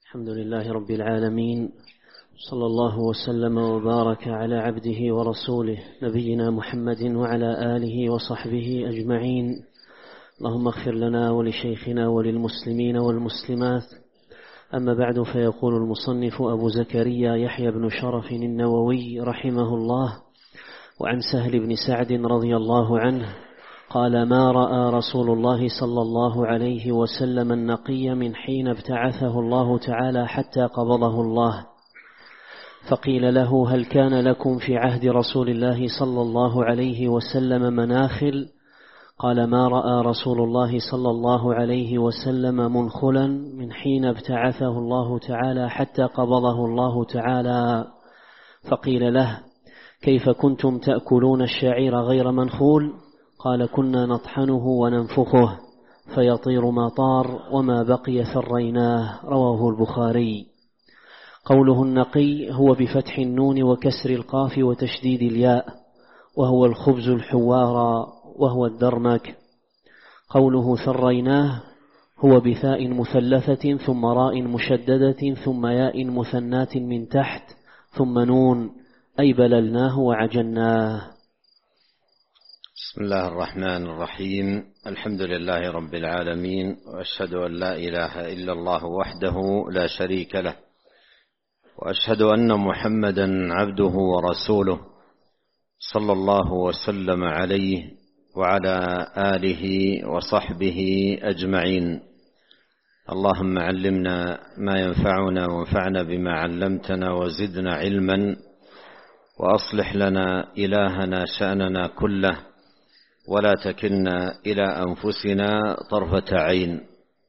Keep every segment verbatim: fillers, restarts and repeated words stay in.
الحمد لله رب العالمين، صلى الله وسلم وبارك على عبده ورسوله نبينا محمد وعلى آله وصحبه أجمعين. اللهم اغفر لنا ولشيخنا وللمسلمين والمسلمات. أما بعد، فيقول المصنف أبو زكريا يحيى بن شرف النووي رحمه الله: وعن سهل بن سعد رضي الله عنه قال: ما رأى رسول الله صلى الله عليه وسلم النقي من حين ابتعثه الله تعالى حتى قبضه الله. فقيل له: هل كان لكم في عهد رسول الله صلى الله عليه وسلم مناخل؟ قال: ما رأى رسول الله صلى الله عليه وسلم منخلا من حين ابتعثه الله تعالى حتى قبضه الله تعالى. فقيل له: كيف كنتم تأكلون الشعير غير منخول؟ قال: كنا نطحنه وننفخه فيطير ما طار، وما بقي ثريناه. رواه البخاري. قوله النقي هو بفتح النون وكسر القاف وتشديد الياء، وهو الخبز الحوار وهو الدرمك. قوله ثريناه هو بثاء مثلثة ثم راء مشددة ثم ياء مثنات من تحت ثم نون، أي بللناه وعجناه. بسم الله الرحمن الرحيم. الحمد لله رب العالمين، وأشهد أن لا إله إلا الله وحده لا شريك له، وأشهد أن محمدا عبده ورسوله صلى الله وسلم عليه وعلى آله وصحبه أجمعين. اللهم علمنا ما ينفعنا وانفعنا بما علمتنا وزدنا علما، وأصلح لنا إلهنا شأننا كله، ولا تكلنا إلى أنفسنا طرفة عين.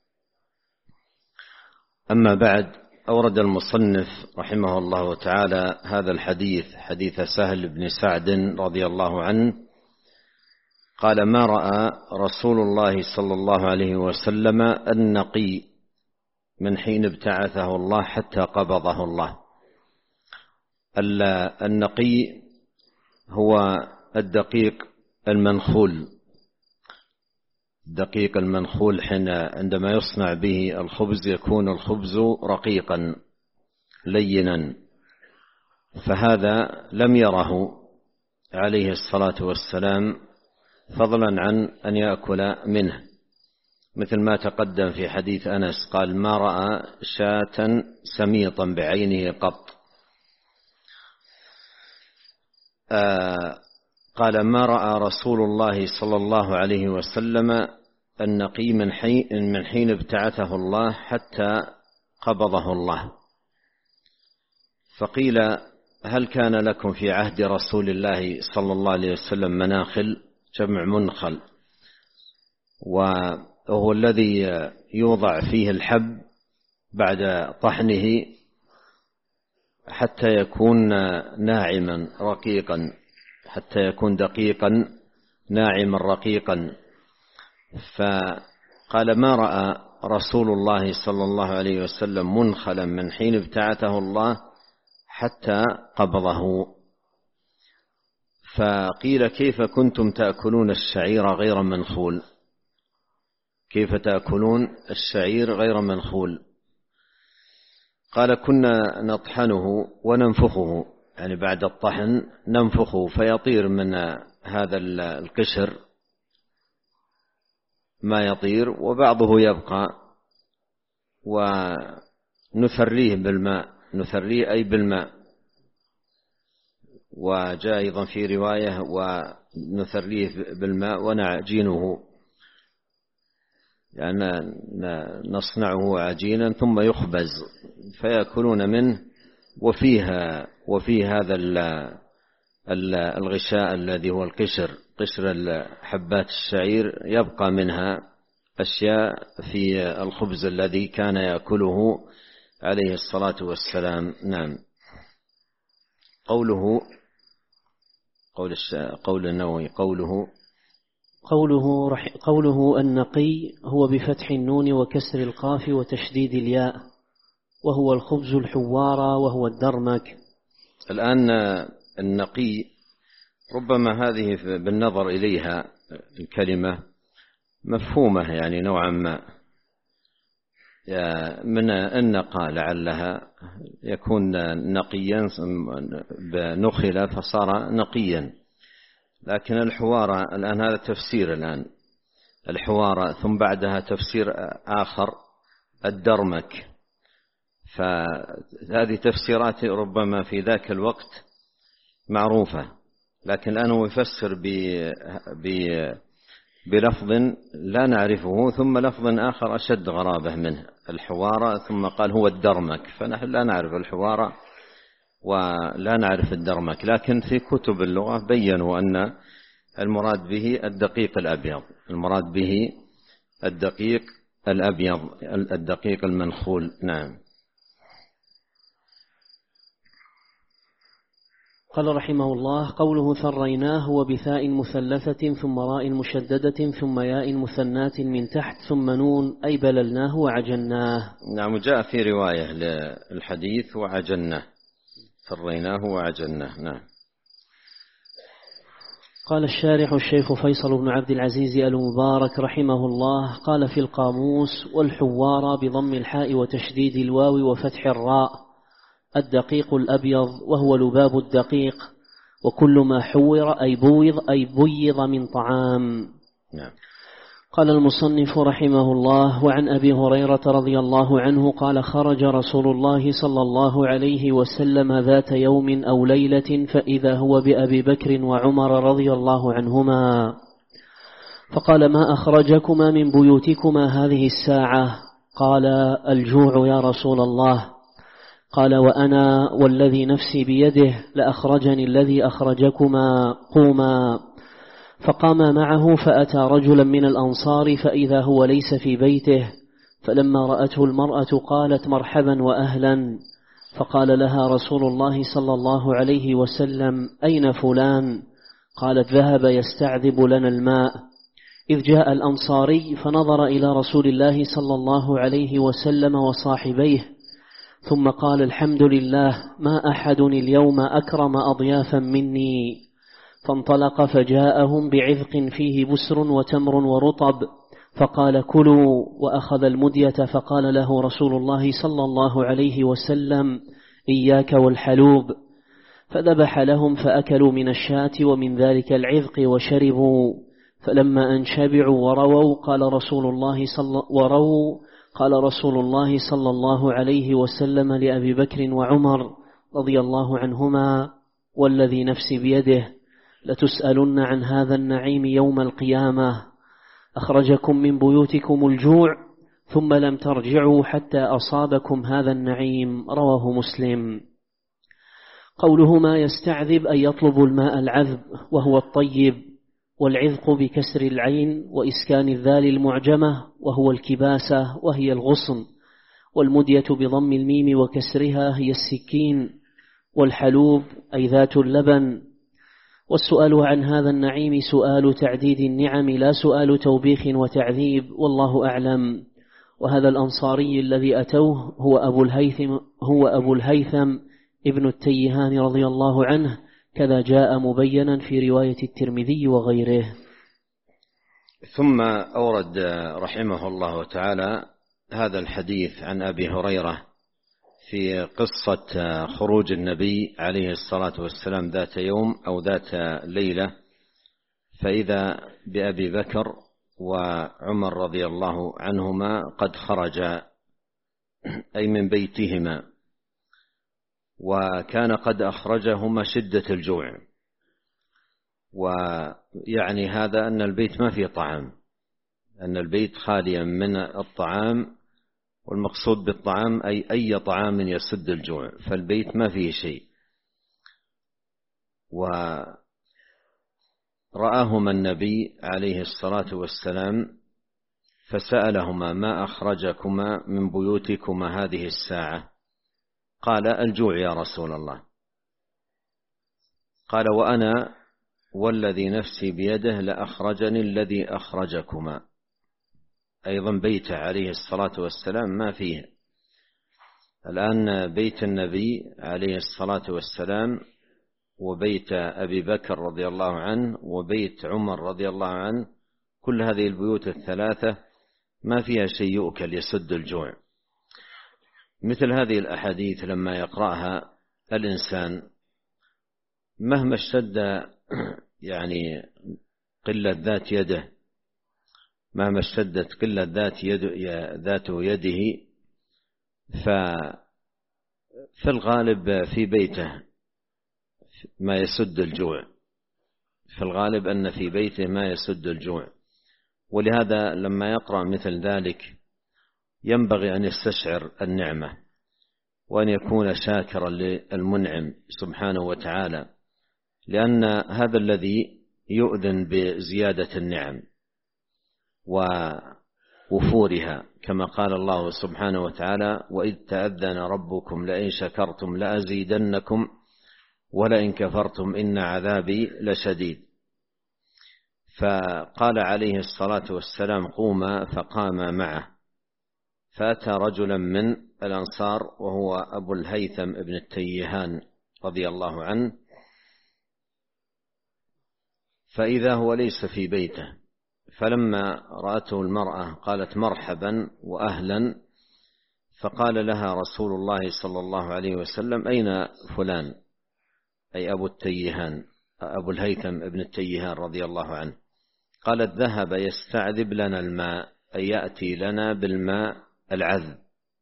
أما بعد، أورد المصنف رحمه الله تعالى هذا الحديث، حديث سهل بن سعد رضي الله عنه قال: ما رأى رسول الله صلى الله عليه وسلم النقي من حين ابتعثه الله حتى قبضه الله. النقي هو الدقيق المنخول. الدقيق المنخول حين عندما يصنع به الخبز يكون الخبز رقيقا لينا، فهذا لم يره عليه الصلاة والسلام فضلا عن أن يأكل منه، مثل ما تقدم في حديث أنس قال: ما رأى شاة سميطا بعينه قط. آه قال: ما رأى رسول الله صلى الله عليه وسلم النقي من حين, من حين ابتعثه الله حتى قبضه الله. فقيل: هل كان لكم في عهد رسول الله صلى الله عليه وسلم مناخل؟ جمع منخل، وهو الذي يوضع فيه الحب بعد طحنه حتى يكون ناعما رقيقا، حتى يكون دقيقا ناعما رقيقا. فقال: ما رأى رسول الله صلى الله عليه وسلم منخلا من حين ابتعثه الله حتى قبضه. فقيل: كيف كنتم تأكلون الشعير غير منخول؟ كيف تأكلون الشعير غير منخول؟ قال: كنا نطحنه وننفخه، يعني بعد الطحن ننفخه فيطير من هذا القشر ما يطير، وبعضه يبقى، ونثريه بالماء، نثريه أي بالماء. وجاء أيضا في رواية: ونثريه بالماء ونعجينه، يعني نصنعه عجينا ثم يخبز فيأكلون منه، وفيها وفي هذا الغشاء الذي هو القشر، قشر حبات الشعير، يبقى منها أشياء في الخبز الذي كان يأكله عليه الصلاة والسلام. نعم. قوله قول قول النووي قوله قوله, رح قوله النقي هو بفتح النون وكسر القاف وتشديد الياء، وهو الخبز الحوار وهو الدرمك. الآن النقي ربما هذه بالنظر إليها الكلمة مفهومة يعني نوعا ما، من النقى لعلها يكون نقيا بنخل فصار نقيا، لكن الحوارة الآن هذا تفسير الآن الحوارة، ثم بعدها تفسير آخر الدرمك، فهذه تفسيرات ربما في ذاك الوقت معروفة، لكن الآن هو يفسر بلفظ لا نعرفه، ثم لفظ آخر أشد غرابة منه الحوارة، ثم قال هو الدرمك، فنحن لا نعرف الحوارة ولا نعرف الدرمك، لكن في كتب اللغة بيّنوا أن المراد به الدقيق الأبيض، المراد به الدقيق الأبيض الدقيق المنخول. نعم. قال رحمه الله: قوله ثريناه هو بثاء مثلثة ثم راء مشددة ثم ياء مثنات من تحت ثم نون، أي بللناه وعجناه. نعم، جاء في رواية للحديث وعجناه، ثريناه وعجناه. نعم. قال الشارح الشيخ فيصل بن عبد العزيز المبارك رحمه الله: قال في القاموس: والحوار بضم الحاء وتشديد الواو وفتح الراء، الدقيق الأبيض وهو لباب الدقيق، وكل ما حور أي بويض أي بيض من طعام. نعم. قال المصنف رحمه الله: وعن أبي هريرة رضي الله عنه قال: خرج رسول الله صلى الله عليه وسلم ذات يوم أو ليلة فإذا هو بأبي بكر وعمر رضي الله عنهما، فقال: ما أخرجكما من بيوتكما هذه الساعة؟ قال: الجوع يا رسول الله. قال: وأنا والذي نفسي بيده لأخرجني الذي أخرجكما، قوما. فقام معه فأتى رجلا من الأنصار فإذا هو ليس في بيته، فلما رأته المرأة قالت: مرحبا وأهلا. فقال لها رسول الله صلى الله عليه وسلم: أين فلان؟ قالت: ذهب يستعذب لنا الماء. إذ جاء الأنصاري فنظر إلى رسول الله صلى الله عليه وسلم وصاحبيه، ثم قال: الحمد لله، ما أحد اليوم أكرم أضيافا مني. فانطلق فجاءهم بعذق فيه بسر وتمر ورطب، فقال: كلوا. وأخذ المدية فقال له رسول الله صلى الله عليه وسلم: إياك والحلوب. فذبح لهم فأكلوا من الشاة ومن ذلك العذق وشربوا، فلما أن شبعوا ورووا قال رسول الله صلى وروا قال رسول الله صلى الله عليه وسلم لأبي بكر وعمر رضي الله عنهما: والذي نفسي بيده لتسألن عن هذا النعيم يوم القيامة، أخرجكم من بيوتكم الجوع ثم لم ترجعوا حتى أصابكم هذا النعيم. رواه مسلم. قوله ما يستعذب أي يطلب الماء العذب وهو الطيب، والعذق بكسر العين وإسكان الذال المعجمة وهو الكباسة وهي الغصن، والمدية بضم الميم وكسرها هي السكين، والحلوب أي ذات اللبن. والسؤال عن هذا النعيم سؤال تعديد النعم لا سؤال توبيخ وتعذيب، والله أعلم. وهذا الأنصاري الذي أتوه هو أبو الهيثم هو أبو الهيثم ابن التيهان رضي الله عنه، كذا جاء مبينا في رواية الترمذي وغيره. ثم أورد رحمه الله تعالى هذا الحديث عن أبي هريرة في قصة خروج النبي عليه الصلاة والسلام ذات يوم أو ذات ليلة، فإذا بأبي بكر وعمر رضي الله عنهما قد خرجا أي من بيتهما، وكان قد أخرجهما شدة الجوع، ويعني هذا أن البيت ما فيه طعام، أن البيت خاليا من الطعام، والمقصود بالطعام أي أي طعام يسد الجوع، فالبيت ما فيه شيء. ورآهما النبي عليه الصلاة والسلام فسألهما: ما أخرجكما من بيوتكما هذه الساعة؟ قال: الجوع يا رسول الله. قال: وأنا والذي نفسي بيده لأخرجني الذي أخرجكما. أيضا بيته عليه الصلاة والسلام ما فيه. الآن بيت النبي عليه الصلاة والسلام وبيت أبي بكر رضي الله عنه وبيت عمر رضي الله عنه، كل هذه البيوت الثلاثة ما فيها شيء يؤكل يسد الجوع، مثل هذه الأحاديث لما يقرأها الإنسان مهما اشتد يعني قلة ذات يده، مهما اشتدت قلة ذات يد ذات يده، ففي الغالب في بيته ما يسد الجوع، في الغالب أن في بيته ما يسد الجوع. ولهذا لما يقرأ مثل ذلك ينبغي أن يستشعر النعمة وأن يكون شاكرا للمنعم سبحانه وتعالى، لأن هذا الذي يؤذن بزيادة النعم ووفورها، كما قال الله سبحانه وتعالى: وإذ تأذن ربكم لئن شكرتم لأزيدنكم ولئن كفرتم إن عذابي لشديد. فقال عليه الصلاة والسلام: قوما، فقام معه، فأتى رجلا من الأنصار وهو أبو الهيثم ابن التيهان رضي الله عنه، فإذا هو ليس في بيته، فلما رأته المرأة قالت: مرحبا وأهلا، فقال لها رسول الله صلى الله عليه وسلم: أين فلان؟ أي أبو التيهان، أبو الهيثم ابن التيهان رضي الله عنه. قالت: ذهب يستعذب لنا الماء، أي يأتي لنا بالماء العذب.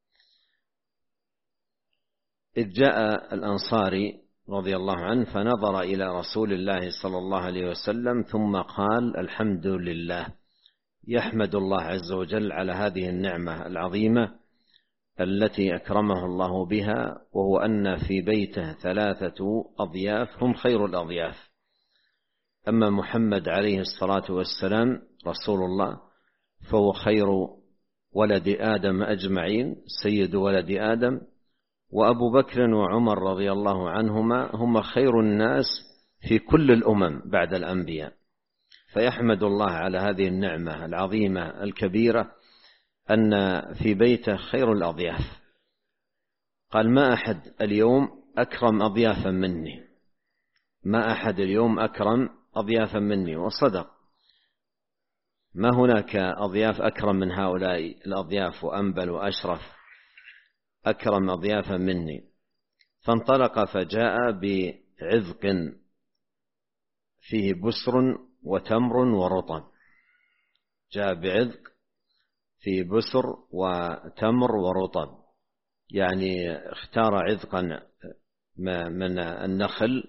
إذ جاء الأنصاري رضي الله عنه فنظر إلى رسول الله صلى الله عليه وسلم ثم قال: الحمد لله، يحمد الله عز وجل على هذه النعمة العظيمة التي أكرمه الله بها، وهو أن في بيته ثلاثة أضياف هم خير الأضياف. أما محمد عليه الصلاة والسلام رسول الله فهو خير ولد آدم أجمعين، سيد ولد آدم، وأبو بكر وعمر رضي الله عنهما هم خير الناس في كل الأمم بعد الأنبياء. فيحمد الله على هذه النعمة العظيمة الكبيرة أن في بيته خير الأضياف. قال: ما أحد اليوم أكرم أضيافا مني، ما أحد اليوم أكرم أضيافا مني. وصدق، ما هناك أضياف أكرم من هؤلاء الأضياف وأنبل وأشرف، أكرم أضيافا مني. فانطلق فجاء بعذق فيه بسر وتمر ورطب، جاء بعذق فيه بسر وتمر ورطب، يعني اختار عذقا من النخل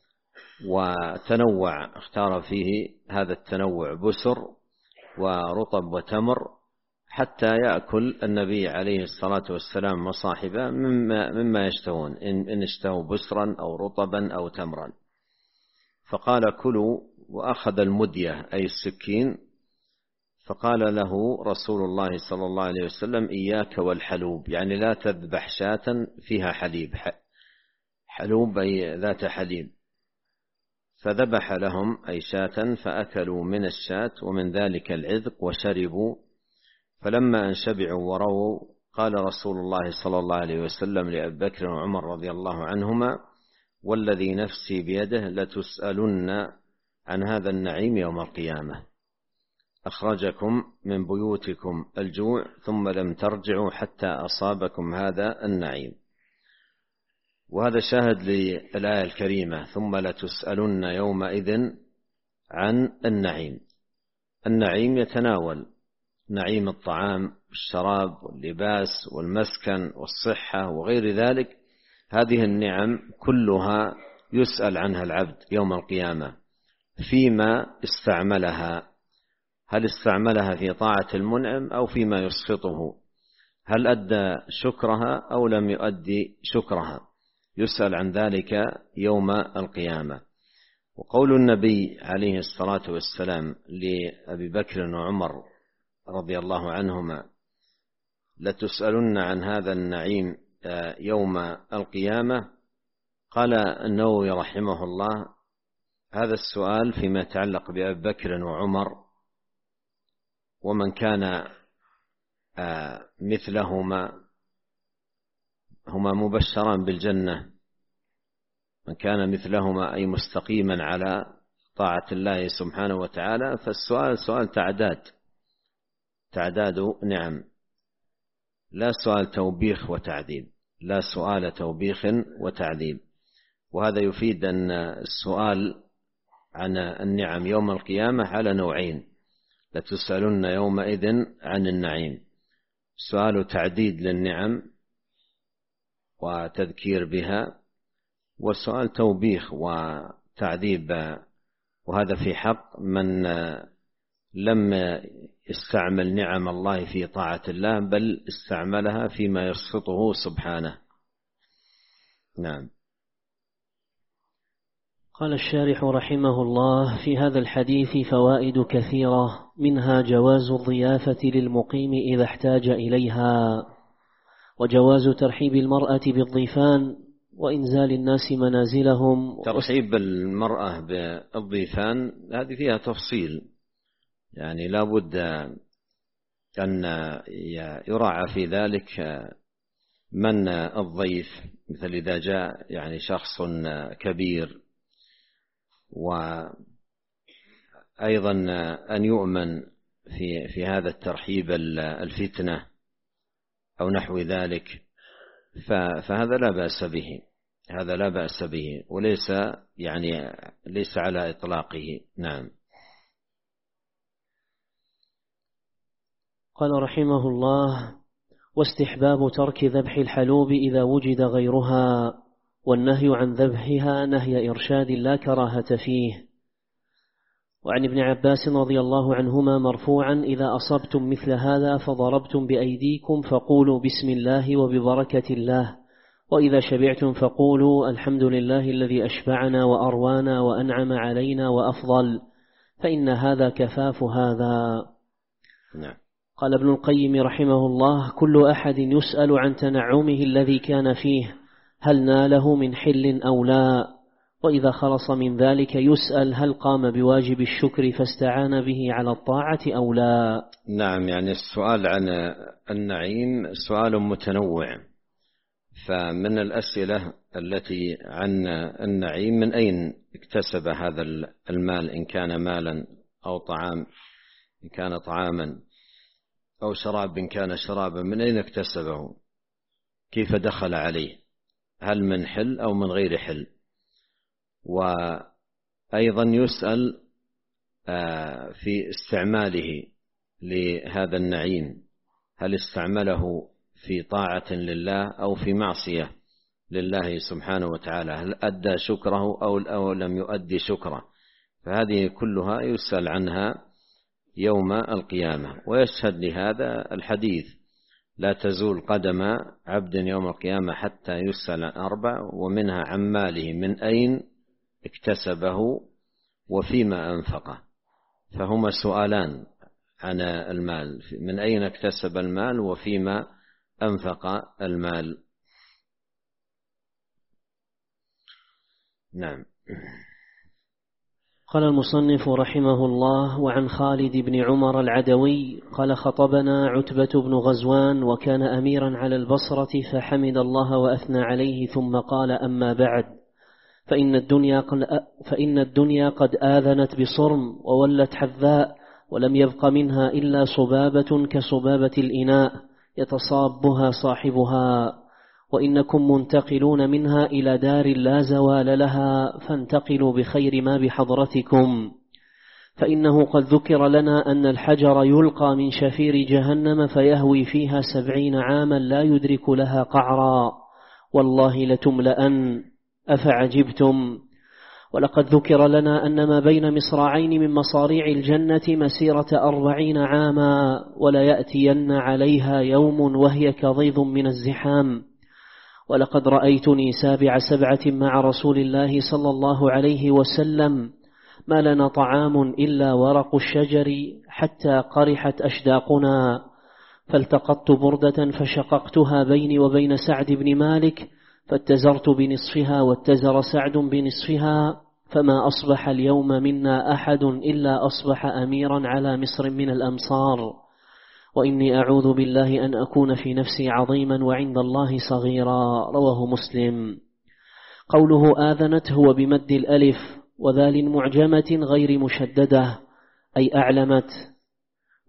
وتنوع، اختار فيه هذا التنوع بسر ورطب وتمر، حتى يأكل النبي عليه الصلاة والسلام وصاحبه مما, مما يشتهون، إن اشتهوا بسرا أو رطبا أو تمرا. فقال: كلوا، وأخذ المدية أي السكين، فقال له رسول الله صلى الله عليه وسلم: إياك والحلوب، يعني لا تذبح شاة فيها حليب، حلوب أي ذات حليب. فذبح لهم أي شاة، فأكلوا من الشاة ومن ذلك العذق وشربوا. فلما أن شبعوا ورووا قال رسول الله صلى الله عليه وسلم لأبي بكر وعمر رضي الله عنهما: والذي نفسي بيده لتسألن عن هذا النعيم يوم القيامة، أخرجكم من بيوتكم الجوع ثم لم ترجعوا حتى أصابكم هذا النعيم. وهذا شاهد للآية الكريمة: ثم لتسألن يومئذ عن النعيم. النعيم يتناول نعيم الطعام والشراب واللباس والمسكن والصحة وغير ذلك. هذه النعم كلها يسأل عنها العبد يوم القيامة فيما استعملها، هل استعملها في طاعة المنعم أو فيما يسخطه، هل أدى شكرها أو لم يؤدي شكرها، يسأل عن ذلك يوم القيامة. وقول النبي عليه الصلاة والسلام لأبي بكر وعمر رضي الله عنهما: لتسألن عن هذا النعيم يوم القيامة، قال النووي رحمه الله: هذا السؤال فيما يتعلق بأبي بكر وعمر ومن كان مثلهما، هما مبشران بالجنة، من كان مثلهما أي مستقيما على طاعة الله سبحانه وتعالى. فالسؤال سؤال تعداد، تعداد نعم. لا سؤال توبيخ وتعذيب، لا سؤال توبيخ وتعذيب. وهذا يفيد أن السؤال عن النعم يوم القيامة على نوعين: لتسألن يومئذ عن النعيم، سؤال تعديد للنعم وتذكير بها، وسؤال توبيخ وتعذيب، وهذا في حق من لم يستعمل نعم الله في طاعة الله بل استعملها فيما يسخطه سبحانه. نعم. قال الشارح رحمه الله: في هذا الحديث فوائد كثيرة، منها جواز الضيافة للمقيم إذا احتاج إليها، وجواز ترحيب المرأة بالضيفان وإنزال الناس منازلهم. ترحيب المرأة بالضيفان هذه فيها تفصيل، يعني لا بد أن يراعى في ذلك من الضيف، مثل إذا جاء يعني شخص كبير، وأيضا أن يؤمن في في هذا الترحيب الفتنة أو نحو ذلك، فهذا لا بأس به، هذا لا بأس به وليس يعني ليس على إطلاقه. نعم. قال رحمه الله: واستحباب ترك ذبح الحلوب إذا وجد غيرها، والنهي عن ذبحها نهي إرشاد لا كراهة فيه. وعن ابن عباس رضي الله عنهما مرفوعا: إذا أصبتم مثل هذا فضربتم بأيديكم فقولوا بسم الله وببركة الله، وإذا شبعتم فقولوا الحمد لله الذي أشبعنا وأروانا وأنعم علينا وأفضل، فإن هذا كفاف هذا. نعم. قال ابن القيم رحمه الله: كل أحد يسأل عن تنعمه الذي كان فيه، هل ناله من حل أو لا، وإذا خلص من ذلك يسأل هل قام بواجب الشكر فاستعان به على الطاعة أو لا. نعم، يعني السؤال عن النعيم سؤال متنوع، فمن الأسئلة التي عن النعيم: من أين اكتسب هذا المال، إن كان مالا أو طعام، إن كان طعاما أو شراب إن كان شرابا، من أين اكتسبه، كيف دخل عليه، هل من حل أو من غير حل. وأيضا يسأل في استعماله لهذا النعيم، هل استعمله في طاعة لله أو في معصية لله سبحانه وتعالى، هل أدى شكره أو لم يؤدي شكره، فهذه كلها يسأل عنها يوم القيامة. ويشهد لهذا الحديث: لا تزول قدم عبد يوم القيامة حتى يسأل عن أربع، ومنها عن ماله من أين اكتسبه وفيما أنفقه. فهما سؤالان عن المال: من أين اكتسب المال وفيما أنفق المال. نعم. قال المصنف رحمه الله: وعن خالد بن عمر العدوي قال: خطبنا عتبة بن غزوان وكان أميرا على البصرة، فحمد الله وأثنى عليه ثم قال: أما بعد، فإن الدنيا قد, فإن الدنيا قد آذنت بصرم وولت حذاء، ولم يبق منها إلا صبابة كصبابة الإناء يتصابها صاحبها، وإنكم منتقلون منها إلى دار لا زوال لها، فانتقلوا بخير ما بحضرتكم، فإنه قد ذكر لنا أن الحجر يلقى من شفير جهنم فيهوي فيها سبعين عاما لا يدرك لها قعرا، والله لتملأن، أفعجبتم. ولقد ذكر لنا أن ما بين مصراعين من مصاريع الجنة مسيرة أربعين عاما، ولا يأتين عليها يوم وهي كضيض من الزحام. ولقد رأيتني سابع سبعة مع رسول الله صلى الله عليه وسلم، ما لنا طعام إلا ورق الشجر حتى قرحت أشداقنا، فالتقطت بردة فشققتها بيني وبين سعد بن مالك، فاتزرت بنصفها واتزر سعد بنصفها، فما أصبح اليوم منا أحد إلا أصبح أميرا على مصر من الأمصار، وإني أعوذ بالله أن أكون في نفسي عظيما وعند الله صغيرا. رواه مسلم. قوله آذنت هو بمد الألف وذال معجمة غير مشددة، أي أعلمت.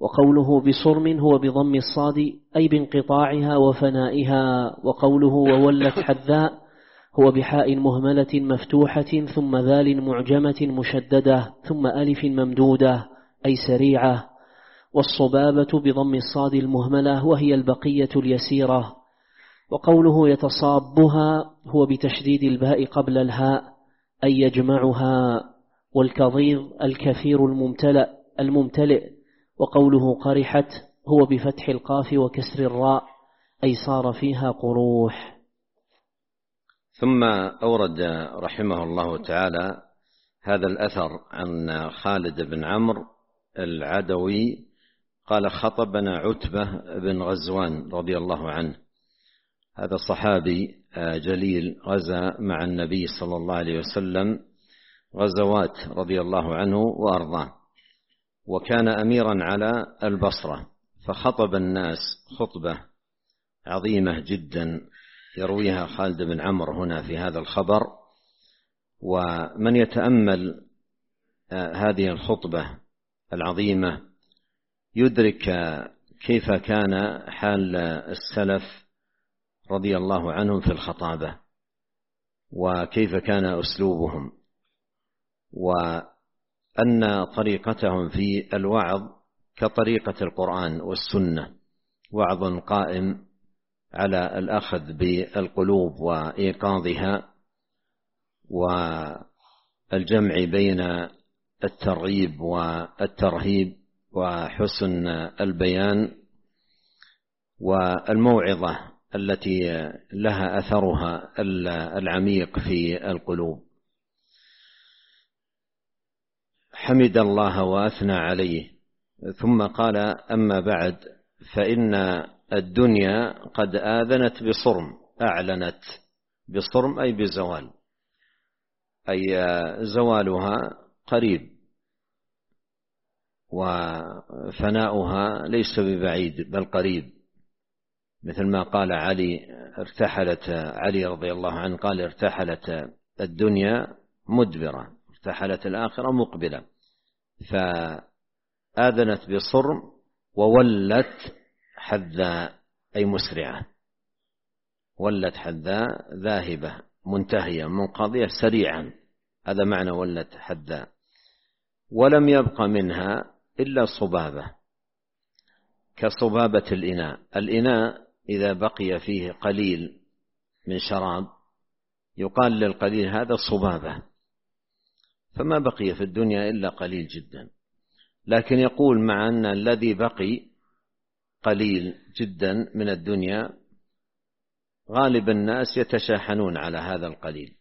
وقوله بصرم هو بضم الصاد أي بانقطاعها وفنائها. وقوله وولت حذاء هو بحاء مهملة مفتوحة ثم ذال معجمة مشددة ثم ألف ممدودة أي سريعة. والصبابة بضم الصاد المهملة وهي البقية اليسيرة. وقوله يتصابها هو بتشديد الباء قبل الهاء أي يجمعها. والكظيظ الكثير الممتلئ الممتلئ. وقوله قرحت هو بفتح القاف وكسر الراء أي صار فيها قروح. ثم أورد رحمه الله تعالى هذا الأثر عن خالد بن عمرو العدوي قال خطبنا عتبة بن غزوان رضي الله عنه. هذا صحابي جليل غزا مع النبي صلى الله عليه وسلم غزوات رضي الله عنه وأرضاه، وكان أميرا على البصرة، فخطب الناس خطبة عظيمة جدا يرويها خالد بن عمرو هنا في هذا الخبر. ومن يتأمل هذه الخطبة العظيمة يدرك كيف كان حال السلف رضي الله عنهم في الخطابة، وكيف كان أسلوبهم، وأن طريقتهم في الوعظ كطريقة القرآن والسنة، وعظ قائم على الأخذ بالقلوب وإيقاظها والجمع بين الترغيب والترهيب وحسن البيان والموعظة التي لها أثرها العميق في القلوب. حمد الله وأثنى عليه ثم قال أما بعد فإن الدنيا قد آذنت بصرم، أعلنت بصرم أي بزوال، أي زوالها قريب وفناؤها ليس ببعيد بل قريب، مثل ما قال علي ارتحلت علي رضي الله عنه قال ارتحلت الدنيا مدبرة، ارتحلت الآخرة مقبلة. فآذنت بصرم وولت حذاء أي مسرعة، ولت حذاء ذاهبة منتهية منقضية سريعا، هذا معنى ولت حذاء. ولم يبق منها إلا صبابة كصبابة الإناء. الإناء إذا بقي فيه قليل من شراب يقال للقليل هذا صبابة، فما بقي في الدنيا إلا قليل جدا. لكن يقول مع أن الذي بقي قليل جدا من الدنيا غالب الناس يتشاحنون على هذا القليل،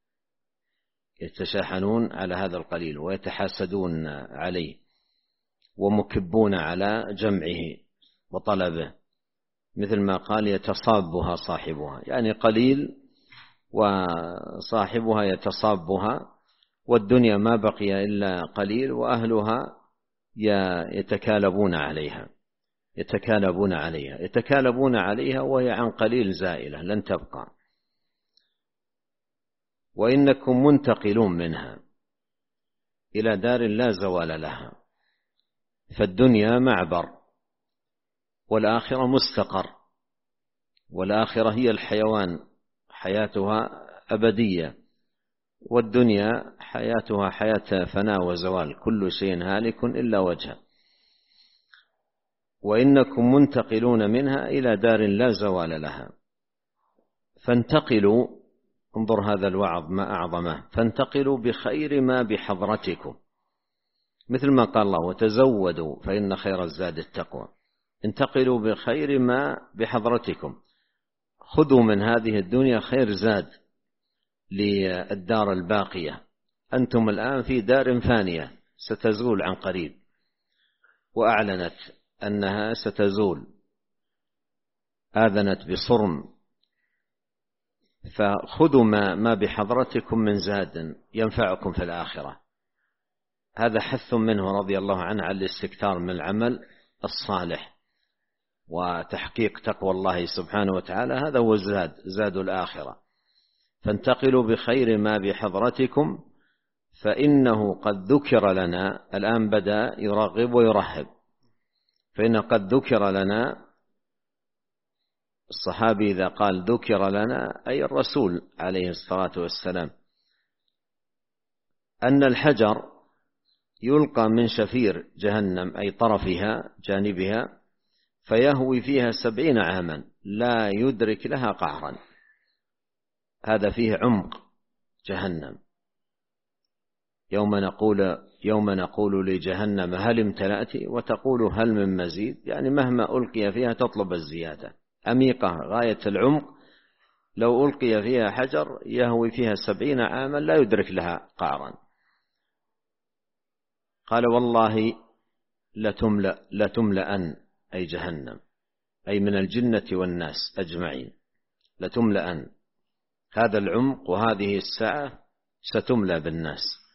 يتشاحنون على هذا القليل ويتحاسدون عليه ومكبون على جمعه وطلبه، مثل ما قال يتصابها صاحبها، يعني قليل وصاحبها يتصابها، والدنيا ما بقي إلا قليل وأهلها يتكالبون عليها يتكالبون عليها يتكالبون عليها وهي عن قليل زائلة لن تبقى. وإنكم منتقلون منها إلى دار لا زوال لها، فالدنيا معبر والآخرة مستقر، والآخرة هي الحيوان حياتها أبدية، والدنيا حياتها حياة فناء وزوال، كل شيء هالك إلا وجهه. وإنكم منتقلون منها إلى دار لا زوال لها، فانتقلوا، انظر هذا الوعظ ما أعظمه، فانتقلوا بخير ما بحضرتكم، مثل ما قال الله وتزودوا فإن خير الزاد التقوى. انتقلوا بخير ما بحضرتكم، خذوا من هذه الدنيا خير زاد للدار الباقية. أنتم الآن في دار فانية ستزول عن قريب، وأعلنت أنها ستزول، آذنت بصرم، فخذوا ما, ما بحضرتكم من زاد ينفعكم في الآخرة. هذا حث منه رضي الله عنه على الاستكثار من العمل الصالح وتحقيق تقوى الله سبحانه وتعالى، هذا هو الزاد، زاد الآخرة. فانتقلوا بخير ما بحضرتكم فإنه قد ذكر لنا، الآن بدأ يرغب ويرهب، فإن قد ذكر لنا، الصحابي إذا قال ذكر لنا أي الرسول عليه الصلاة والسلام، أن الحجر يلقى من شفير جهنم أي طرفها جانبها فيهوي فيها سبعين عاما لا يدرك لها قعرا. هذا فيه عمق جهنم. يوم نقول يوم نقول لجهنم هل امتلأت وتقول هل من مزيد، يعني مهما ألقي فيها تطلب الزيادة. عميقة غاية العمق، لو ألقي فيها حجر يهوي فيها سبعين عاما لا يدرك لها قعرا. قال والله لتملأ لتملأن أي جهنم أي من الجنة والناس أجمعين، لتملأن. هذا العمق وهذه السعة ستملأ بالناس.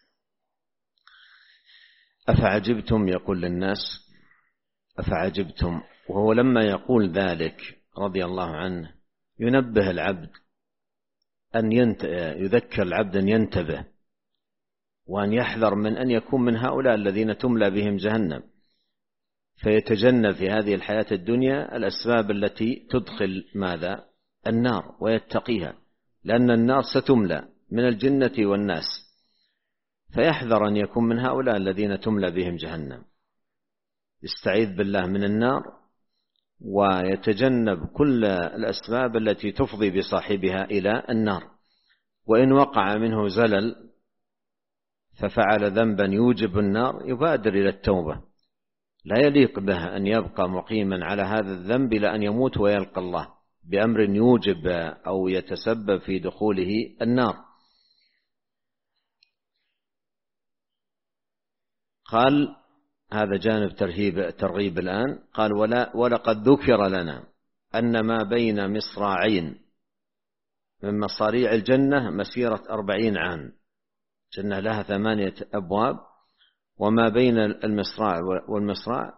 أفعجبتم يقول للناس أفعجبتم، وهو لما يقول ذلك رضي الله عنه ينبه العبد أن ينت... يذكر العبد أن ينتبه وأن يحذر من أن يكون من هؤلاء الذين تملأ بهم جهنم، فيتجنب في هذه الحياة الدنيا الأسباب التي تدخل ماذا؟ النار، ويتقيها، لأن النار ستملأ من الجنة والناس، فيحذر أن يكون من هؤلاء الذين تملأ بهم جهنم، يستعيذ بالله من النار ويتجنب كل الأسباب التي تفضي بصاحبها إلى النار. وإن وقع منه زلل ففعل ذنبا يوجب النار يبادر إلى التوبة، لا يليق به أن يبقى مقيما على هذا الذنب إلى أن يموت ويلقى الله بأمر يوجب أو يتسبب في دخوله النار. قال هذا جانب ترهيب ترغيب الآن. قال ولا ولقد ذكر لنا أن ما بين مصراعين من مصاريع الجنة مسيرة أربعين عام، جنة لها ثمانية أبواب، وما بين المصراع والمصراع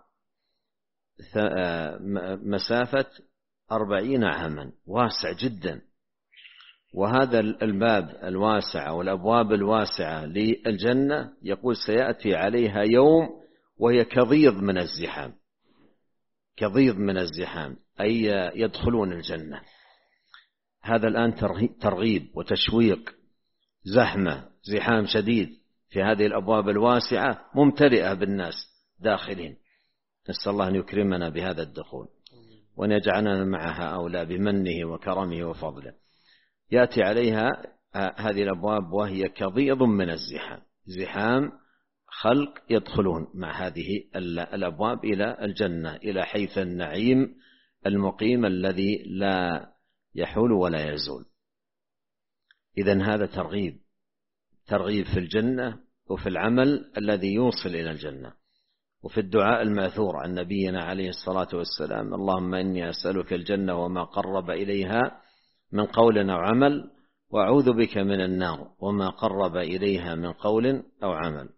مسافة أربعين عاما، واسع جدا. وهذا الباب الواسع والأبواب الواسعة للجنة يقول سيأتي عليها يوم وهي كضيض من الزحام، كضيض من الزحام أي يدخلون الجنة. هذا الآن ترغيب وتشويق، زحمة زحام شديد في هذه الأبواب الواسعة ممتلئة بالناس داخلين. نسأل الله أن يكرمنا بهذا الدخول وأن يجعلنا مع هؤلاء بمنه وكرمه وفضله. يأتي عليها هذه الأبواب وهي كضيض من الزحام، زحام خلق يدخلون مع هذه الأبواب إلى الجنة، إلى حيث النعيم المقيم الذي لا يحول ولا يزول. إذن هذا ترغيب، ترغيب في الجنة وفي العمل الذي يوصل إلى الجنة. وفي الدعاء المأثور عن نبينا عليه الصلاة والسلام اللهم إني أسألك الجنة وما قرب إليها من قول أو عمل، وأعوذ بك من النار وما قرب إليها من قول أو عمل.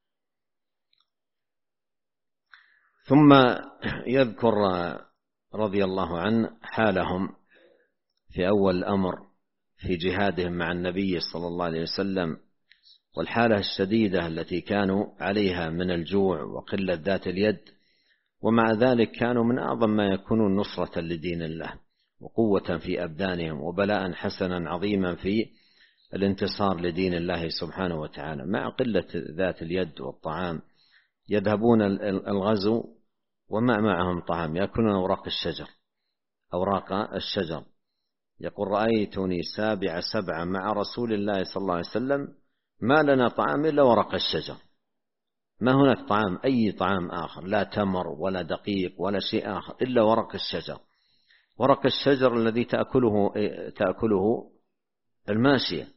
ثم يذكر رضي الله عنه حالهم في أول الأمر في جهادهم مع النبي صلى الله عليه وسلم، والحالة الشديدة التي كانوا عليها من الجوع وقلة ذات اليد، ومع ذلك كانوا من أعظم ما يكونون نصرة لدين الله وقوة في أبدانهم وبلاء حسنا عظيما في الانتصار لدين الله سبحانه وتعالى. مع قلة ذات اليد والطعام يذهبون الغزو وما معهم طعام، يأكلون أوراق الشجر أوراق الشجر. يقول رأيتني سابع سبعة مع رسول الله صلى الله عليه وسلم ما لنا طعام إلا ورق الشجر، ما هناك طعام أي طعام آخر، لا تمر ولا دقيق ولا شيء آخر إلا ورق الشجر، ورق الشجر الذي تأكله تأكله الماشية.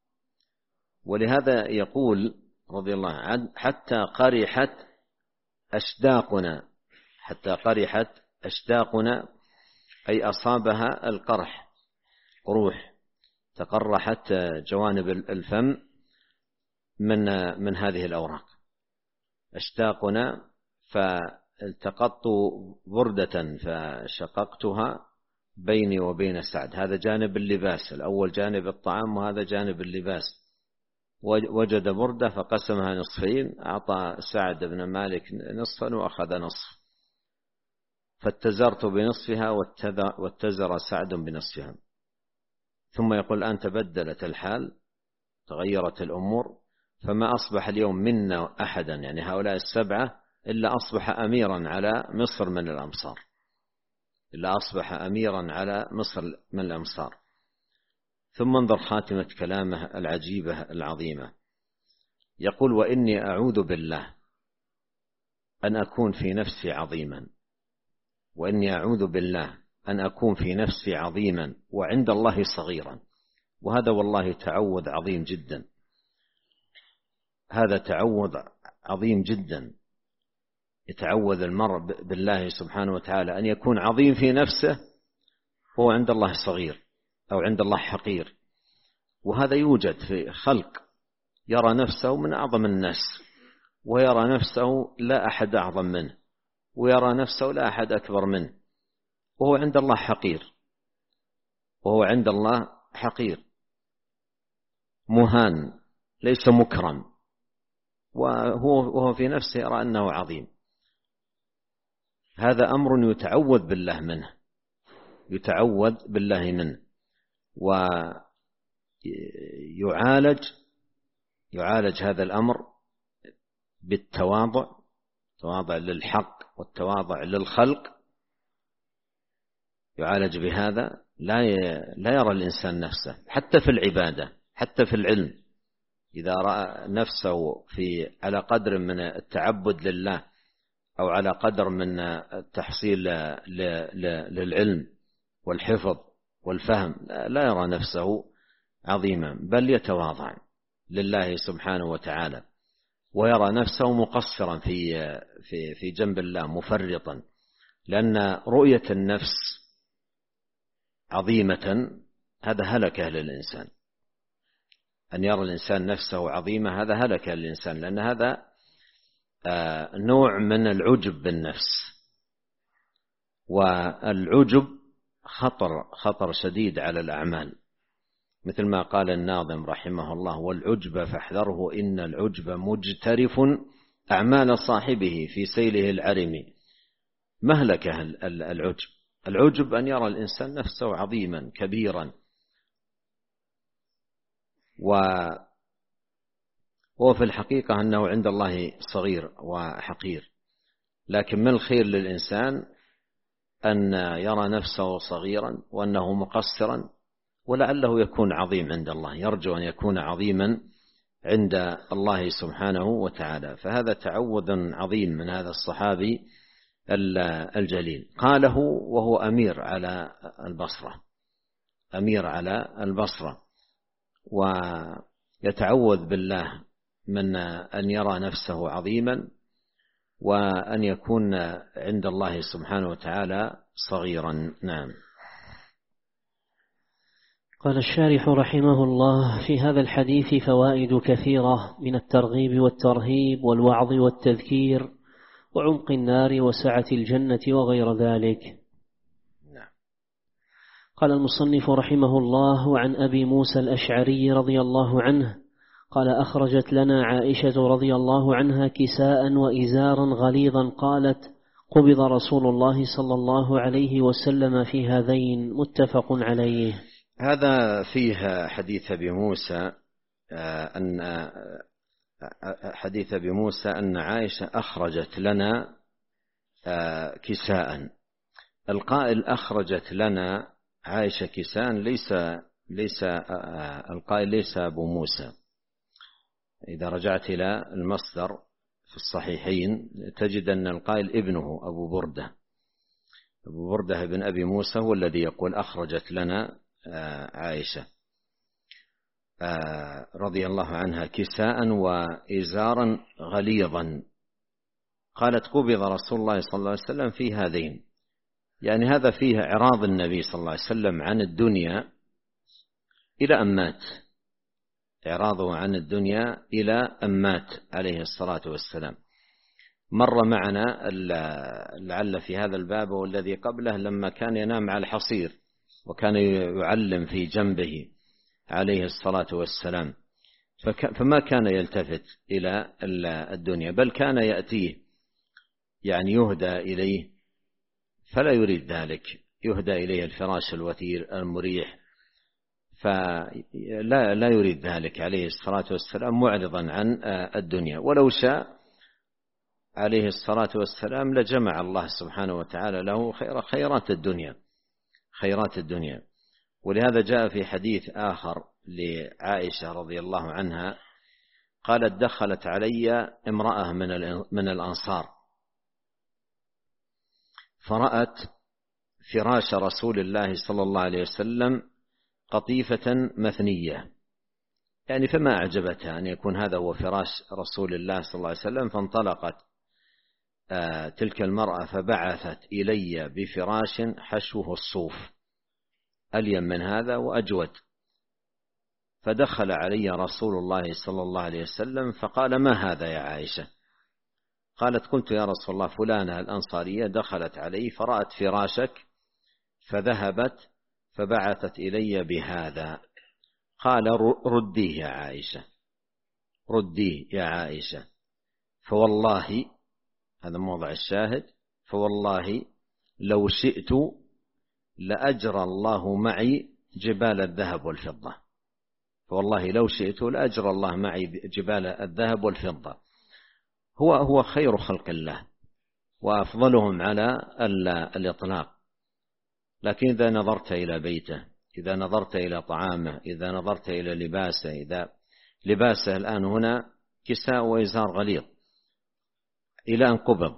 ولهذا يقول رضي الله عنه حتى قرحت أشداقنا، حتى قرحت أشداقنا أي أصابها القرح، قروح تقرحت جوانب الفم من من هذه الأوراق. أشتاقنا فالتقطت بردة فشققتها بيني وبين سعد، هذا جانب اللباس، الأول جانب الطعام وهذا جانب اللباس. وجد بردة فقسمها نصفين، أعطى سعد بن مالك نصفا وأخذ نصف. فاتزرت بنصفها واتزر سعد بنصفها. ثم يقول الآن تبدلت الحال، تغيرت الأمور، فما أصبح اليوم منا أحدا، يعني هؤلاء السبعة، إلا أصبح أميرا على مصر من الأمصار، إلا أصبح أميرا على مصر من الأمصار. ثم انظر خاتمة كلامه العجيبة العظيمة، يقول: وإني أعوذ بالله أن أكون في نفسي عظيما، وإني أعوذ بالله أن أكون في نفسي عظيما وعند الله صغيرا. وهذا والله تعوذ عظيم جدا، هذا تعوذ عظيم جدا. يتعوذ المرء بالله سبحانه وتعالى أن يكون عظيم في نفسه وهو عند الله صغير أو عند الله حقير. وهذا يوجد في خلق يرى نفسه من أعظم الناس، ويرى نفسه لا أحد أعظم منه، ويرى نفسه لا أحد أكبر منه، وهو عند الله حقير، وهو عند الله حقير مهان ليس مكرم، وهو وهو في نفسه يرى أنه عظيم. هذا أمر يتعوذ بالله منه، يتعوذ بالله منه، ويعالج يعالج هذا الأمر بالتواضع، التواضع للحق والتواضع للخلق، يعالج بهذا. لا لا يرى الإنسان نفسه حتى في العبادة، حتى في العلم، إذا رأى نفسه في على قدر من التعبد لله أو على قدر من التحصيل للعلم والحفظ والفهم، لا يرى نفسه عظيما، بل يتواضع لله سبحانه وتعالى، ويرى نفسه مقصرا في في في جنب الله، مفرطا. لأن رؤية النفس عظيمة هذا هلكة للإنسان، أن يرى الإنسان نفسه عظيمة هذا هلكة للإنسان، لأن هذا نوع من العجب بالنفس، والعجب خطر خطر شديد على الأعمال، مثل ما قال الناظم رحمه الله: والعجب فاحذره إن العجب مجترف أعمال صاحبه في سيله العرم. مهلكة العجب، العجب أن يرى الإنسان نفسه عظيما كبيرا، وهو في الحقيقة أنه عند الله صغير وحقير. لكن من الخير للإنسان أن يرى نفسه صغيرا وأنه مقصرا، ولعله يكون عظيم عند الله، يرجو أن يكون عظيما عند الله سبحانه وتعالى. فهذا تعوذ عظيم من هذا الصحابي الجليل، قاله وهو أمير على البصرة، أمير على البصرة، ويتعوذ بالله من أن يرى نفسه عظيما وأن يكون عند الله سبحانه وتعالى صغيرا. نعم. قال الشارح رحمه الله: في هذا الحديث فوائد كثيرة من الترغيب والترهيب والوعظ والتذكير وعمق النار وسعة الجنة وغير ذلك. نعم. قال المصنف رحمه الله: وعن أبي موسى الأشعري رضي الله عنه قال: أخرجت لنا عائشة رضي الله عنها كساء وإزارا غليظا، قالت: قبض رسول الله صلى الله عليه وسلم في هذين، متفق عليه. هذا فيه حديث أبي موسى أن حديث أبي موسى أن عائشة أخرجت لنا كساء. القائل أخرجت لنا عائشة كساء ليس ليس القائل ليس أبو موسى. إذا رجعت إلى المصدر في الصحيحين تجد أن القائل ابنه أبو بردة، أبو بردة بن أبي موسى هو الذي يقول أخرجت لنا عائشة رضي الله عنها كساء وإزارا غليظا. قالت: قبض رسول الله صلى الله عليه وسلم في هذين، يعني هذا فيه إعراض النبي صلى الله عليه وسلم عن الدنيا إلى أن مات، إعراضه عن الدنيا إلى أن مات عليه الصلاة والسلام. مر معنا لعل في هذا الباب والذي قبله لما كان ينام على الحصير وكان يعلم في جنبه عليه الصلاة والسلام، فما كان يلتفت إلى الدنيا، بل كان يأتيه يعني يهدى إليه فلا يريد ذلك، يهدى إليه الفراش الوثير المريح، فلا لا يريد ذلك عليه الصلاة والسلام، معرضا عن الدنيا. ولو شاء عليه الصلاة والسلام لجمع الله سبحانه وتعالى له خير خيرات الدنيا خيرات الدنيا. ولهذا جاء في حديث آخر لعائشة رضي الله عنها قالت: دخلت علي امرأة من الأنصار فرأت فراش رسول الله صلى الله عليه وسلم قطيفة مثنية، يعني فما أعجبتها أن يكون هذا هو فراش رسول الله صلى الله عليه وسلم، فانطلقت آه تلك المرأة فبعثت إلي بفراش حشوه الصوف ألين من هذا وأجود. فدخل علي رسول الله صلى الله عليه وسلم فقال: ما هذا يا عائشة؟ قالت: قلت يا رسول الله فلانة الأنصارية دخلت علي فرأت فراشك فذهبت فبعثت إلي بهذا. قال: رديه يا عائشة، رديه يا عائشة، فوالله، هذا موضع الشاهد، فوالله لو شئت لأجرى الله معي جبال الذهب والفضة، فوالله لو شئت لأجرى الله معي جبال الذهب والفضة. هو هو خير خلق الله وأفضلهم على الإطلاق، لكن إذا نظرت إلى بيته، إذا نظرت إلى طعامه، إذا نظرت إلى لباسه، إذا لباسه الآن هنا كساء وإزار غليظ إلى أن قبض،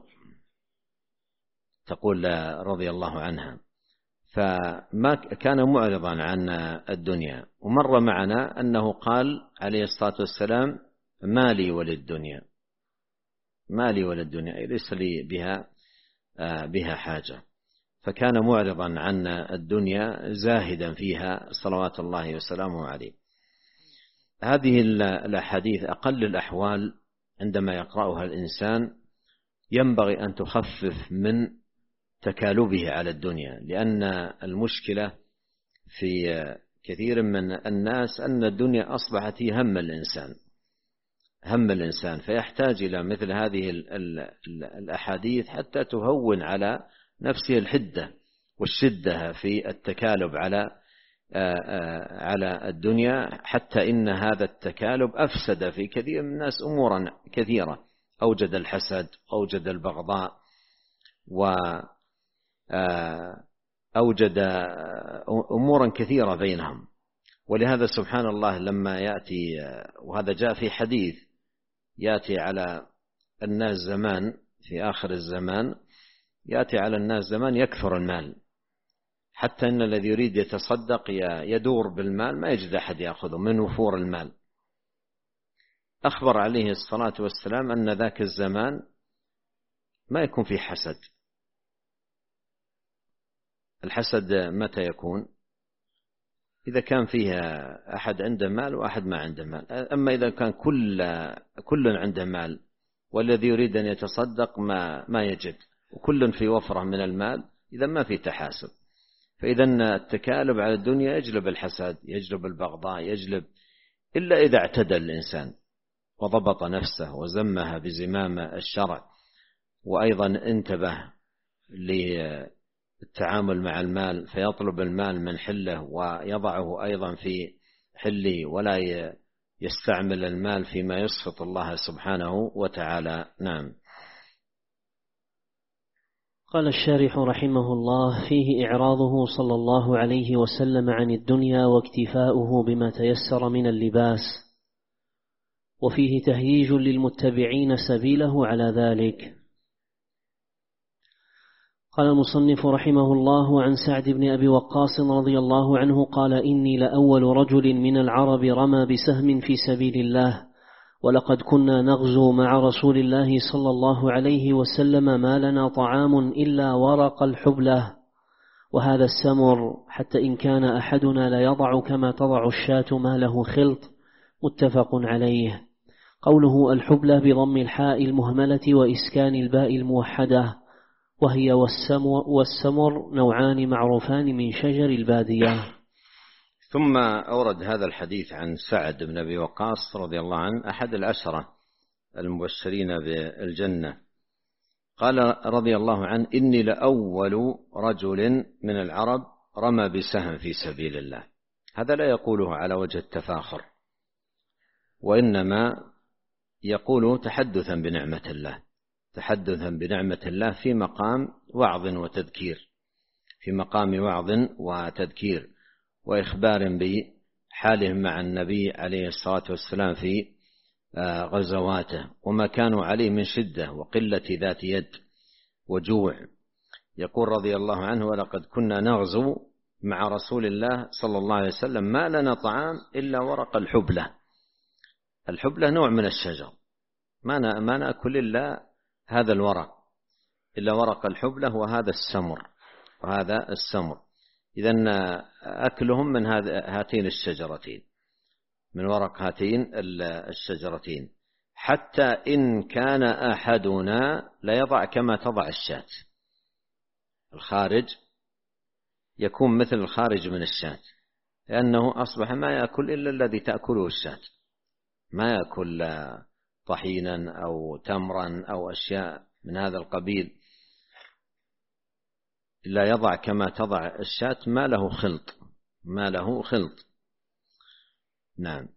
تقول رضي الله عنها، فما كان معرضا عن الدنيا. ومر معنا أنه قال عليه الصلاة والسلام: ما لي وللدنيا، ما لي وللدنيا، ليس لي بها بها حاجة. فكان معرضا عن الدنيا زاهدا فيها صلوات الله وسلامه عليه. هذه الأحاديث أقل الأحوال عندما يقرأها الإنسان ينبغي أن تخفف من تكالبه على الدنيا، لأن المشكلة في كثير من الناس أن الدنيا أصبحت هي هم الإنسان هم الإنسان فيحتاج إلى مثل هذه الأحاديث حتى تهون على نفسه الحدة والشدة في التكالب على على الدنيا، حتى إن هذا التكالب أفسد في كثير من الناس أمورا كثيرة، أوجد الحسد، أوجد البغضاء، وأوجد أمورا كثيرة بينهم. ولهذا سبحان الله لما يأتي، وهذا جاء في حديث، يأتي على الناس زمان في آخر الزمان، يأتي على الناس زمان يكثر المال، حتى إن الذي يريد يتصدق يدور بالمال ما يجد أحد يأخذه من وفور المال. أخبر عليه الصلاة والسلام أن ذاك الزمان ما يكون فيه حسد. الحسد متى يكون؟ إذا كان فيها أحد عنده مال وأحد ما عنده مال. أما إذا كان كل كل عنده مال والذي يريد أن يتصدق ما ما يجد، وكل في وفرة من المال، إذا ما في تحاسب. فإذا التكالب على الدنيا يجلب الحسد، يجلب البغضاء، يجلب، إلا إذا اعتدل الإنسان وضبط نفسه وزمها بزمام الشرع، وأيضا انتبه للتعامل مع المال، فيطلب المال من حله ويضعه أيضا في حله، ولا يستعمل المال فيما يسخط الله سبحانه وتعالى. نعم. قال الشارح رحمه الله: فيه إعراضه صلى الله عليه وسلم عن الدنيا واكتفاؤه بما تيسر من اللباس، وفيه تهييج للمتبعين سبيله على ذلك. قال المصنف رحمه الله: عن سعد بن أبي وقاص رضي الله عنه قال: إني لأول رجل من العرب رمى بسهم في سبيل الله، ولقد كنا نغزو مع رسول الله صلى الله عليه وسلم ما لنا طعام إلا ورق الحبلة، وهذا السمر، حتى إن كان أحدنا لا يضع كما تضع الشاة ما له خلط. متفق عليه. قوله الحبلة بضم الحاء المهملة وإسكان الباء الموحدة، وهي والسمر, والسمر نوعان معروفان من شجر البادية. ثم أورد هذا الحديث عن سعد بن أبي وقاص رضي الله عنه، أحد العشرة المبشرين بالجنة، قال رضي الله عنه: إني لأول رجل من العرب رمى بسهم في سبيل الله. هذا لا يقوله على وجه التفاخر، وإنما يقول تحدثا بنعمة الله، تحدثا بنعمة الله في مقام وعظ وتذكير، في مقام وعظ وتذكير وإخبار بحالهم مع النبي عليه الصلاة والسلام في غزواته وما كانوا عليه من شدة وقلة ذات يد وجوع. يقول رضي الله عنه: ولقد كنا نغزو مع رسول الله صلى الله عليه وسلم ما لنا طعام إلا ورق الحبلة. الحبلة نوع من الشجر، ما نأكل إلا هذا الورق، إلا ورق الحبلة وهذا السمر وهذا السمر. إذن أكلهم من هاتين الشجرتين، من ورق هاتين الشجرتين، حتى إن كان أحدنا ليضع كما تضع الشاة. الخارج يكون مثل الخارج من الشاة، لأنه أصبح ما يأكل إلا الذي تأكله الشاة، ما يأكل طحينا أو تمرا أو أشياء من هذا القبيل، لا يضع كما تضع الشاة ما له خلط، ما له خلط. نعم.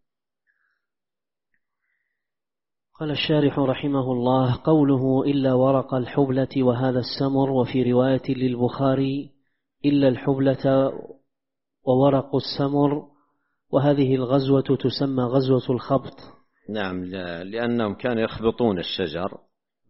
قال الشارح رحمه الله: قوله إلا ورق الحبلة وهذا السمر، وفي رواية للبخاري إلا الحبلة وورق السمر، وهذه الغزوة تسمى غزوة الخبط. نعم، لأنهم كانوا يخبطون الشجر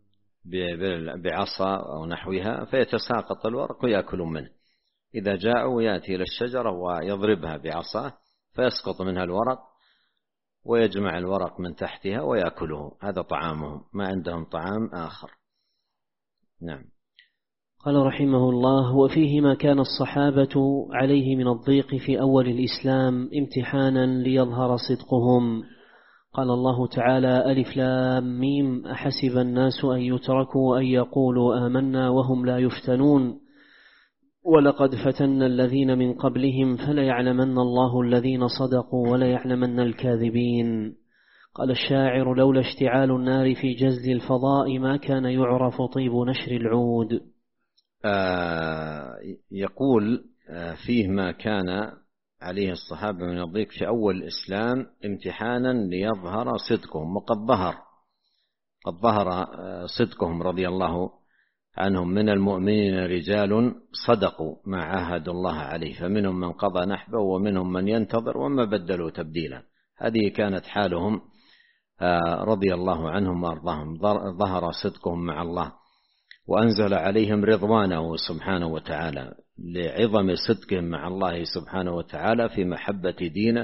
بعصا أو نحوها فيتساقط الورق ويأكلون منه. إذا جاءوا يأتي إلى الشجرة ويضربها بعصاه فيسقط منها الورق ويجمع الورق من تحتها ويأكله، هذا طعامهم، ما عندهم طعام آخر. نعم. قال رحمه الله: وفيه ما كان الصحابة عليه من الضيق في أول الإسلام امتحانا ليظهر صدقهم. قال الله تعالى: ألف لام ميم أحسب الناس أن يتركوا أن يقولوا آمنا وهم لا يفتنون ولقد فتنا الذين من قبلهم فليعلمن الله الذين صدقوا وليعلمن الكاذبين. قال الشاعر: لولا اشتعال النار في جز الفضاء ما كان يعرف طيب نشر العود. آه يقول آه فيه ما كان عليه الصحابة من الضيق في أول الإسلام امتحانا ليظهر صدقهم، وقد ظهر قد ظهر صدقهم رضي الله عنهم. من المؤمنين رجال صدقوا ما عاهدوا الله عليه، فمنهم من قضى نحبه ومنهم من ينتظر وما بدلوا تبديلا. هذه كانت حالهم رضي الله عنهم وأرضاهم. ظهر صدقهم مع الله وأنزل عليهم رضوانه سبحانه وتعالى لعظم صدقهم مع الله سبحانه وتعالى في محبة دينه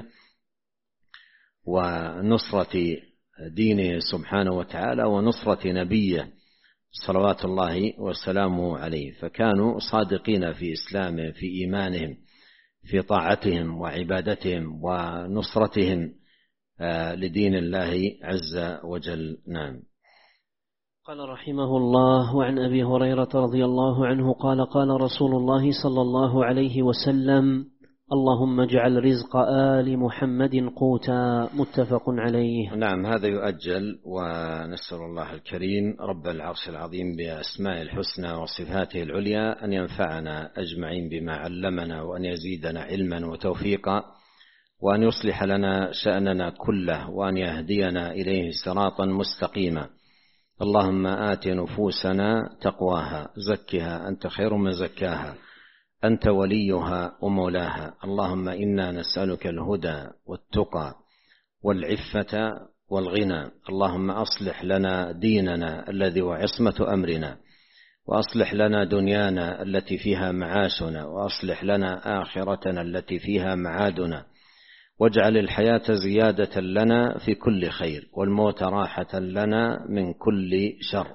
ونصرة دينه سبحانه وتعالى ونصرة نبيه صلوات الله وسلامه عليه. فكانوا صادقين في إسلامهم، في إيمانهم، في طاعتهم وعبادتهم ونصرتهم لدين الله عز وجل. نعم. قال رحمه الله: وعن أبي هريرة رضي الله عنه قال: قال رسول الله صلى الله عليه وسلم: اللهم اجعل رزق آل محمد قوتا. متفق عليه. نعم، هذا يؤجل، ونسأل الله الكريم رب العرش العظيم بأسماء الحسنى وصفاته العليا أن ينفعنا أجمعين بما علمنا، وأن يزيدنا علما وتوفيقا، وأن يصلح لنا شأننا كله، وأن يهدينا إليه صراطا مستقيما. اللهم آت نفوسنا تقواها، زكها أنت خير من زكاها، أنت وليها ومولاها. اللهم إنا نسألك الهدى والتقى والعفة والغنى. اللهم أصلح لنا ديننا الذي هو عصمة أمرنا، وأصلح لنا دنيانا التي فيها معاشنا، وأصلح لنا آخرتنا التي فيها معادنا، واجعل الحياة زيادة لنا في كل خير، والموت راحة لنا من كل شر.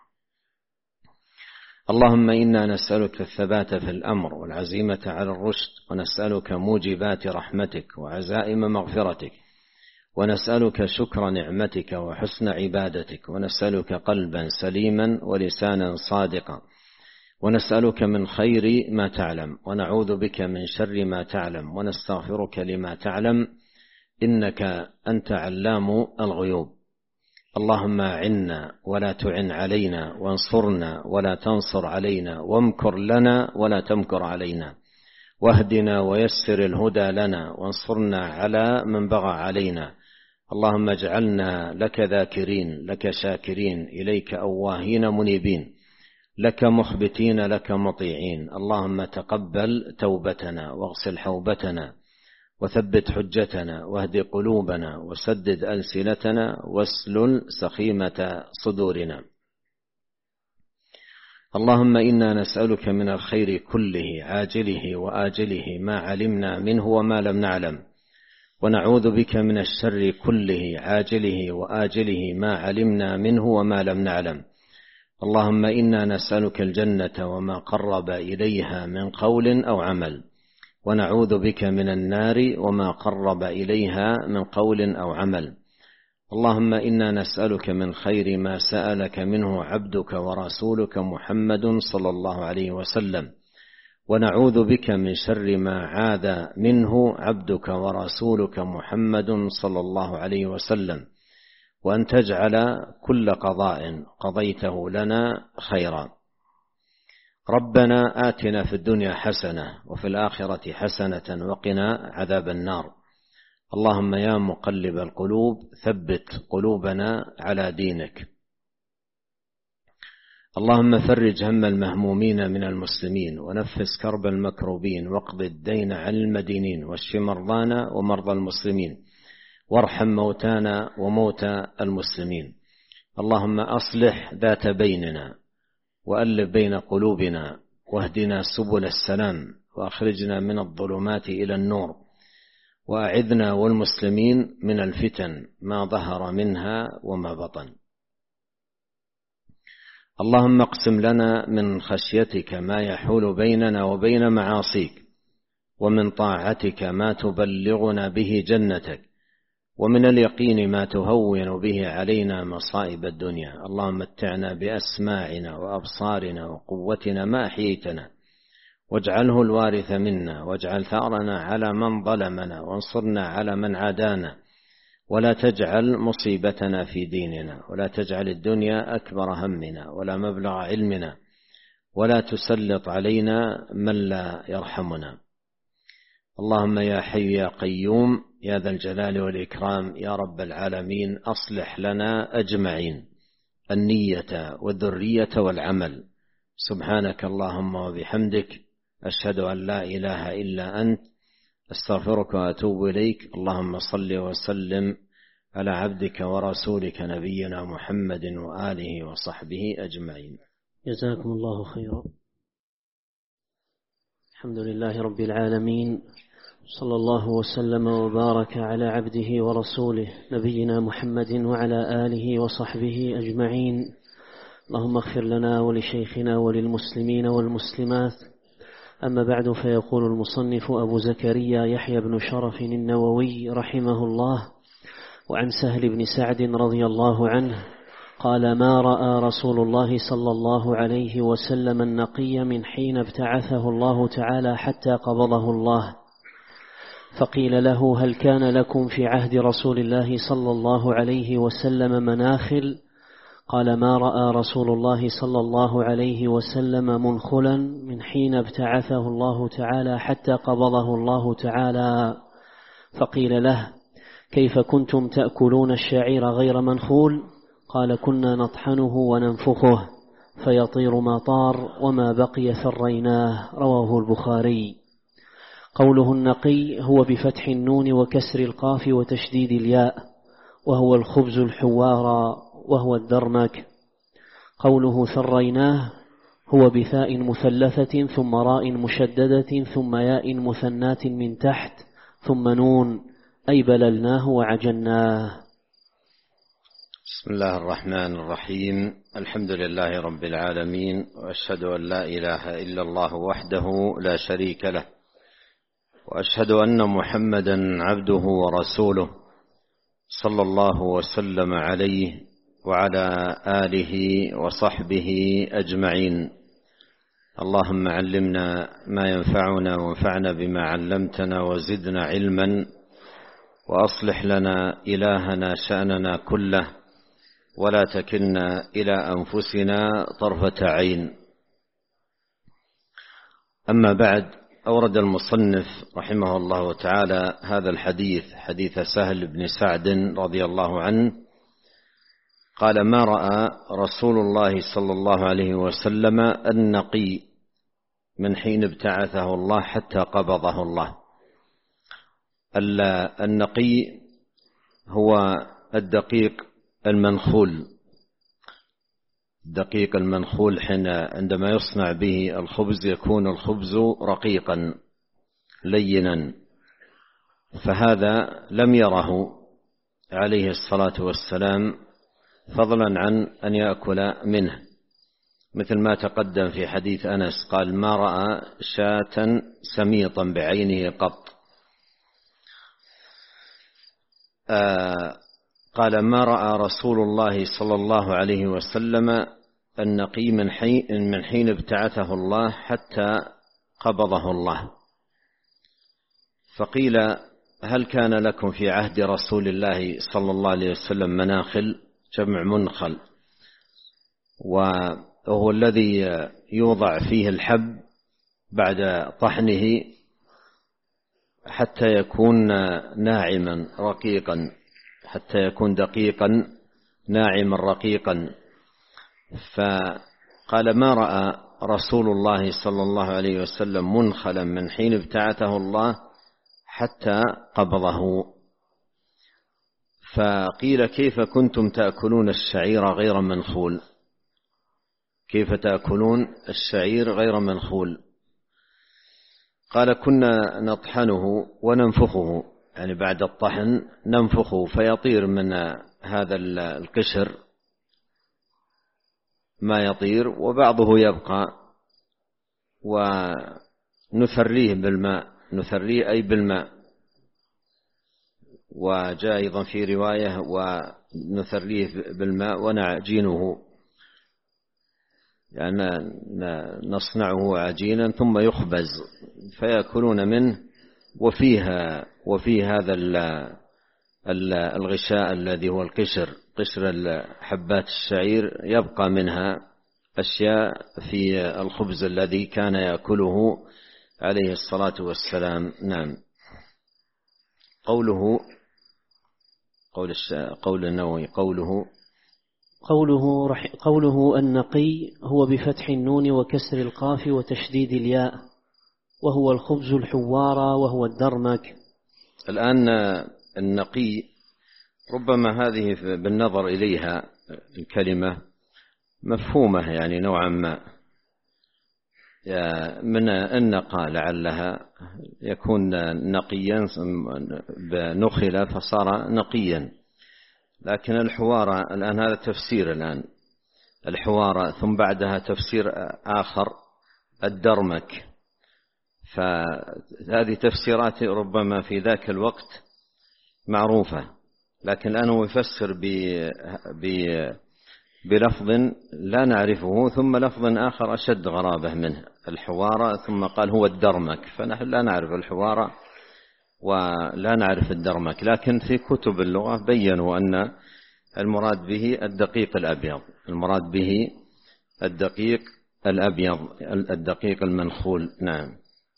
اللهم إنا نسألك الثبات في الأمر والعزيمة على الرشد، ونسألك موجبات رحمتك وعزائم مغفرتك، ونسألك شكر نعمتك وحسن عبادتك، ونسألك قلبا سليما ولسانا صادقا، ونسألك من خير ما تعلم، ونعوذ بك من شر ما تعلم، ونستغفرك لما تعلم، إنك أنت علام الغيوب. اللهم أعنا ولا تعن علينا، وانصرنا ولا تنصر علينا، وامكر لنا ولا تمكر علينا، واهدنا ويسر الهدى لنا، وانصرنا على من بغى علينا. اللهم اجعلنا لك ذاكرين، لك شاكرين، إليك أواهين منيبين، لك مخبتين، لك مطيعين. اللهم تقبل توبتنا، واغسل حوبتنا، وثبت حجتنا، واهد قلوبنا، وسدد ألسنتنا، واسلل سخيمة صدورنا. اللهم إنا نسألك من الخير كله عاجله وآجله ما علمنا منه وما لم نعلم، ونعوذ بك من الشر كله عاجله وآجله ما علمنا منه وما لم نعلم. اللهم إنا نسألك الجنة وما قرب إليها من قول أو عمل، ونعوذ بك من النار وما قرب إليها من قول أو عمل. اللهم إنا نسألك من خير ما سألك منه عبدك ورسولك محمد صلى الله عليه وسلم، ونعوذ بك من شر ما عاذ منه عبدك ورسولك محمد صلى الله عليه وسلم، وأن تجعل كل قضاء قضيته لنا خيرا. ربنا آتنا في الدنيا حسنة وفي الآخرة حسنة وقنا عذاب النار. اللهم يا مقلب القلوب ثبت قلوبنا على دينك. اللهم فرج هم المهمومين من المسلمين، ونفس كرب المكروبين، واقض الدين عن المدينين، واشف مرضانا ومرضى المسلمين، وارحم موتانا وموتى المسلمين. اللهم أصلح ذات بيننا، وألف بين قلوبنا، واهدنا سبل السلام، وأخرجنا من الظلمات إلى النور، وأعذنا والمسلمين من الفتن ما ظهر منها وما بطن. اللهم اقسم لنا من خشيتك ما يحول بيننا وبين معاصيك، ومن طاعتك ما تبلغنا به جنتك، ومن اليقين ما تهون به علينا مصائب الدنيا. اللهم متعنا بأسماعنا وأبصارنا وقوتنا ما أحييتنا، واجعله الوارث منا، واجعل ثأرنا على من ظلمنا، وانصرنا على من عادانا، ولا تجعل مصيبتنا في ديننا، ولا تجعل الدنيا أكبر همنا ولا مبلغ علمنا، ولا تسلط علينا من لا يرحمنا. اللهم يا حي يا قيوم يا ذا الجلال والإكرام يا رب العالمين، أصلح لنا أجمعين النية والذرية والعمل. سبحانك اللهم وبحمدك، أشهد أن لا إله إلا أنت، أستغفرك وأتوب إليك. اللهم صل وسلم على عبدك ورسولك نبينا محمد وآله وصحبه أجمعين. جزاكم الله خيرا. الحمد لله رب العالمين، صلى الله وسلم وبارك على عبده ورسوله نبينا محمد وعلى آله وصحبه أجمعين. اللهم اغفر لنا ولشيخنا وللمسلمين والمسلمات. أما بعد، فيقول المصنف أبو زكريا يحيى بن شرف النووي رحمه الله: وعن سهل بن سعد رضي الله عنه قال: ما رأى رسول الله صلى الله عليه وسلم النقي من حين ابتعثه الله تعالى حتى قبضه الله. فقيل له: هل كان لكم في عهد رسول الله صلى الله عليه وسلم مناخل؟ قال: ما رأى رسول الله صلى الله عليه وسلم منخلا من حين ابتعثه الله تعالى حتى قبضه الله تعالى. فقيل له: كيف كنتم تأكلون الشعير غير منخول؟ قال: كنا نطحنه وننفخه فيطير ما طار، وما بقي ثريناه. رواه البخاري. قوله النقي هو بفتح النون وكسر القاف وتشديد الياء، وهو الخبز الحوار وهو الدرمك. قوله ثريناه هو بثاء مثلثة ثم راء مشددة ثم ياء مثنات من تحت ثم نون، أي بللناه وعجناه. بسم الله الرحمن الرحيم. الحمد لله رب العالمين، وأشهد أن لا إله إلا الله وحده لا شريك له، وأشهد أن محمدا عبده ورسوله صلى الله وسلم عليه وعلى آله وصحبه أجمعين. اللهم علمنا ما ينفعنا، وانفعنا بما علمتنا، وزدنا علما، وأصلح لنا إلهنا شأننا كله، ولا تكلنا إلى أنفسنا طرفة عين. أما بعد، أورد المصنف رحمه الله تعالى هذا الحديث، حديث سهل بن سعد رضي الله عنه قال: ما رأى رسول الله صلى الله عليه وسلم النقي من حين ابتعثه الله حتى قبضه الله. النقي هو الدقيق المنخول، الدقيق المنخول حين عندما يصنع به الخبز يكون الخبز رقيقا لينا، فهذا لم يره عليه الصلاة والسلام فضلا عن أن يأكل منه، مثل ما تقدم في حديث أنس قال: ما رأى شاة سميطا بعينه قط. آه قال: ما رأى رسول الله صلى الله عليه وسلم النقي من حين, من حين ابتعثه الله حتى قبضه الله. فقيل: هل كان لكم في عهد رسول الله صلى الله عليه وسلم مناخل؟ جمع منخل، وهو الذي يوضع فيه الحب بعد طحنه حتى يكون ناعما رقيقا، حتى يكون دقيقا ناعما رقيقا. فقال: ما رأى رسول الله صلى الله عليه وسلم منخلا من حين ابتعثه الله حتى قبضه. فقيل: كيف كنتم تأكلون الشعير غير منخول؟ كيف تأكلون الشعير غير منخول؟ قال: كنا نطحنه وننفخه، يعني بعد الطحن ننفخه فيطير من هذا القشر ما يطير، وبعضه يبقى، ونثريه بالماء، نثريه أي بالماء. وجاء أيضا في رواية: ونثريه بالماء ونعجينه، يعني نصنعه عجينا ثم يخبز فيأكلون منه، وفيها وفي هذا الغشاء الذي هو القشر، قشر حبات الشعير، يبقى منها أشياء في الخبز الذي كان يأكله عليه الصلاة والسلام. نعم. قوله قول قول النووي قوله قوله, رح قوله النقي هو بفتح النون وكسر القاف وتشديد الياء، وهو الخبز الحوارى وهو الدرمك. الآن النقي ربما هذه بالنظر إليها الكلمة مفهومة يعني نوعا ما، من النقى لعلها يكون نقيا بنخل فصار نقيا، لكن الحوارى الآن هذا تفسير، الآن الحوارى ثم بعدها تفسير آخر الدرمك، فهذه تفسيرات ربما في ذاك الوقت معروفة، لكن الآن هو يفسر بلفظ لا نعرفه، ثم لفظ آخر أشد غرابة منه، الحوارى، ثم قال هو الدرمك، فنحن لا نعرف الحوارى ولا نعرف الدرمك، لكن في كتب اللغة بيّنوا أن المراد به الدقيق الأبيض، المراد به الدقيق الأبيض، الدقيق المنخول. نعم.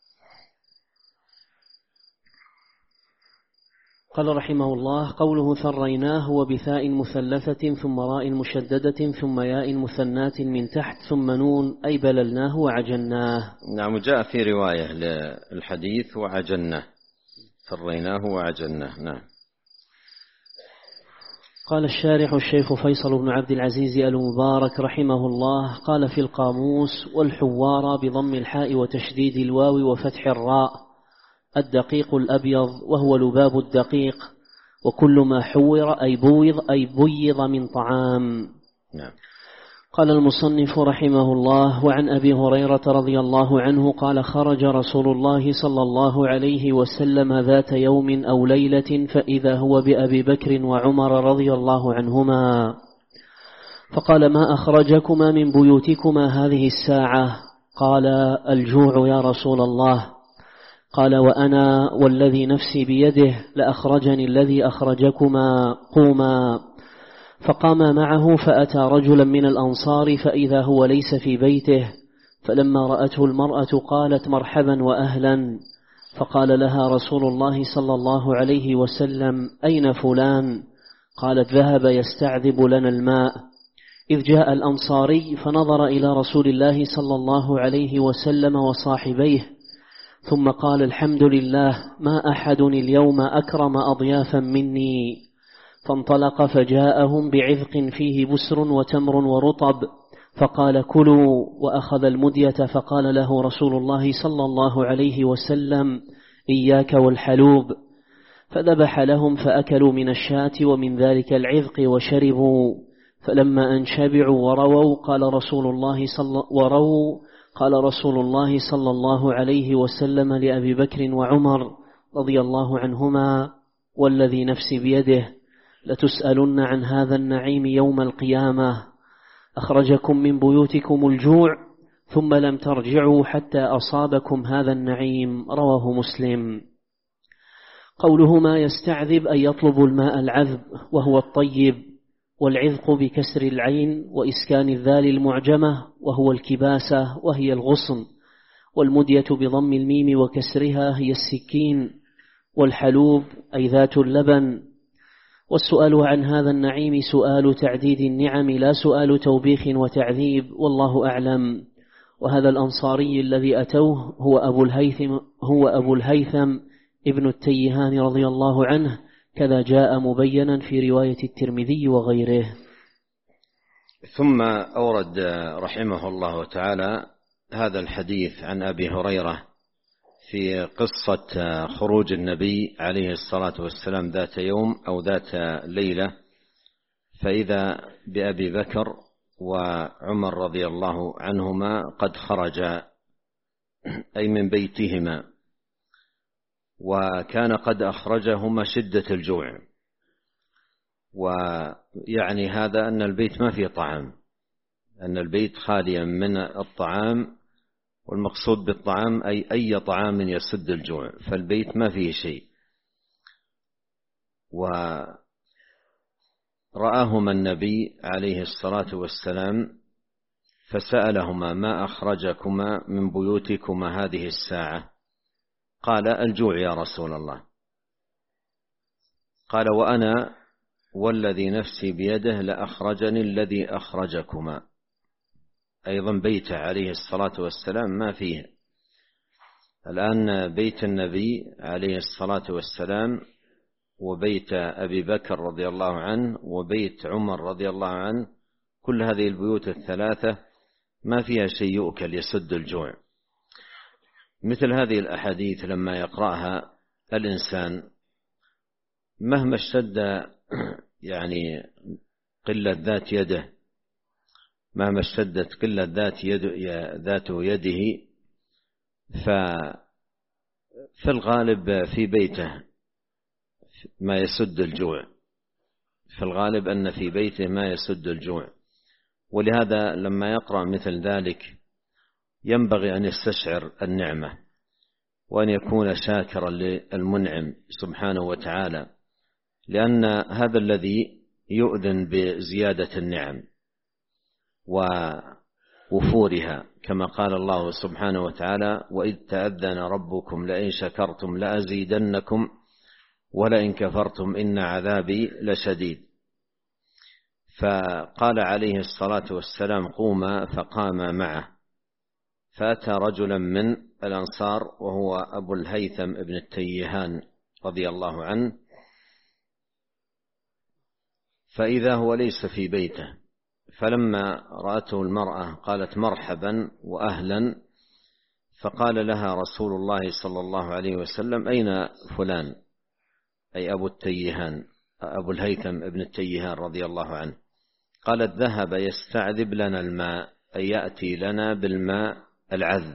قال رحمه الله: قوله ثريناه وبثاء مثلثة ثم راء مشددة ثم ياء مثنات من تحت ثم نون، أي بللناه وعجناه. نعم. جاء في رواية للحديث وعجناه، ثريناه وعجناه. نعم. قال الشارح الشيخ فيصل بن عبد العزيز المبارك رحمه الله: قال في القاموس: والحوارى بضم الحاء وتشديد الواو وفتح الراء، الدقيق الأبيض، وهو لباب الدقيق، وكل ما حور أي بويض أي بيض من طعام. نعم. قال المصنف رحمه الله: وعن أبي هريرة رضي الله عنه قال: خرج رسول الله صلى الله عليه وسلم ذات يوم أو ليلة، فإذا هو بأبي بكر وعمر رضي الله عنهما، فقال: ما أخرجكما من بيوتكما هذه الساعة؟ قال: الجوع يا رسول الله. قال: وأنا والذي نفسي بيده لأخرجني الذي أخرجكما، قوما. فقام معه فأتى رجلا من الأنصار فإذا هو ليس في بيته، فلما رأته المرأة قالت مرحبا وأهلا، فقال لها رسول الله صلى الله عليه وسلم أين فلان؟ قالت ذهب يستعذب لنا الماء. إذ جاء الأنصاري فنظر إلى رسول الله صلى الله عليه وسلم وصاحبيه ثم قال الحمد لله ما أحد اليوم أكرم أضيافا مني، فانطلق فجاءهم بعذق فيه بسر وتمر ورطب فقال كلوا، وأخذ المدية فقال له رسول الله صلى الله عليه وسلم إياك والحلوب، فذبح لهم فأكلوا من الشاة ومن ذلك العذق وشربوا، فلما أن شبعوا ورووا قال رسول الله صلى وروا قال رسول الله صلى الله عليه وسلم لأبي بكر وعمر رضي الله عنهما والذي نفسي بيده لتسألن عن هذا النعيم يوم القيامة، أخرجكم من بيوتكم الجوع ثم لم ترجعوا حتى أصابكم هذا النعيم، رواه مسلم. قوله ما يستعذب أن يطلب الماء العذب وهو الطيب، والعذق بكسر العين وإسكان الذال المعجمة وهو الكباسة وهي الغصن، والمدية بضم الميم وكسرها هي السكين، والحلوب أي ذات اللبن. والسؤال عن هذا النعيم سؤال تعديد النعم لا سؤال توبيخ وتعذيب، والله أعلم. وهذا الأنصاري الذي أتوه هو أبو الهيثم هو أبو الهيثم ابن التيهان رضي الله عنه، كذا جاء مبينا في رواية الترمذي وغيره. ثم أورد رحمه الله تعالى هذا الحديث عن أبي هريرة في قصة خروج النبي عليه الصلاة والسلام ذات يوم أو ذات ليلة، فإذا بأبي بكر وعمر رضي الله عنهما قد خرجا أي من بيتهما، وكان قد أخرجهما شدة الجوع، ويعني هذا أن البيت ما فيه طعام، أن البيت خاليا من الطعام، والمقصود بالطعام أي أي طعام يسد الجوع، فالبيت ما فيه شيء. ورآهما النبي عليه الصلاة والسلام فسألهما ما أخرجكما من بيوتكما هذه الساعة؟ قال الجوع يا رسول الله. قال وأنا والذي نفسي بيده لأخرجني الذي أخرجكما. أيضا بيته عليه الصلاة والسلام ما فيه. الآن بيت النبي عليه الصلاة والسلام وبيت أبي بكر رضي الله عنه وبيت عمر رضي الله عنه، كل هذه البيوت الثلاثة ما فيها شيء يؤكل يسد الجوع. مثل هذه الأحاديث لما يقرأها الإنسان مهما اشتد يعني قلة ذات يده، مهما اشتدت قلة ذات يد ذات يده، ففي الغالب في بيته ما يسد الجوع، في الغالب أن في بيته ما يسد الجوع. ولهذا لما يقرأ مثل ذلك ينبغي أن يستشعر النعمة وأن يكون شاكرا للمنعم سبحانه وتعالى، لأن هذا الذي يؤذن بزيادة النعم ووفورها، كما قال الله سبحانه وتعالى وإذ تأذن ربكم لئن شكرتم لأزيدنكم ولئن كفرتم إن عذابي لشديد. فقال عليه الصلاة والسلام قوما، فقام معه، فأتى رجلا من الأنصار وهو أبو الهيثم ابن التيهان رضي الله عنه، فإذا هو ليس في بيته، فلما رأته المرأة قالت مرحبا وأهلا، فقال لها رسول الله صلى الله عليه وسلم أين فلان؟ أي أبو التيهان أبو الهيثم ابن التيهان رضي الله عنه. قالت ذهب يستعذب لنا الماء، أي يأتي لنا بالماء العذب.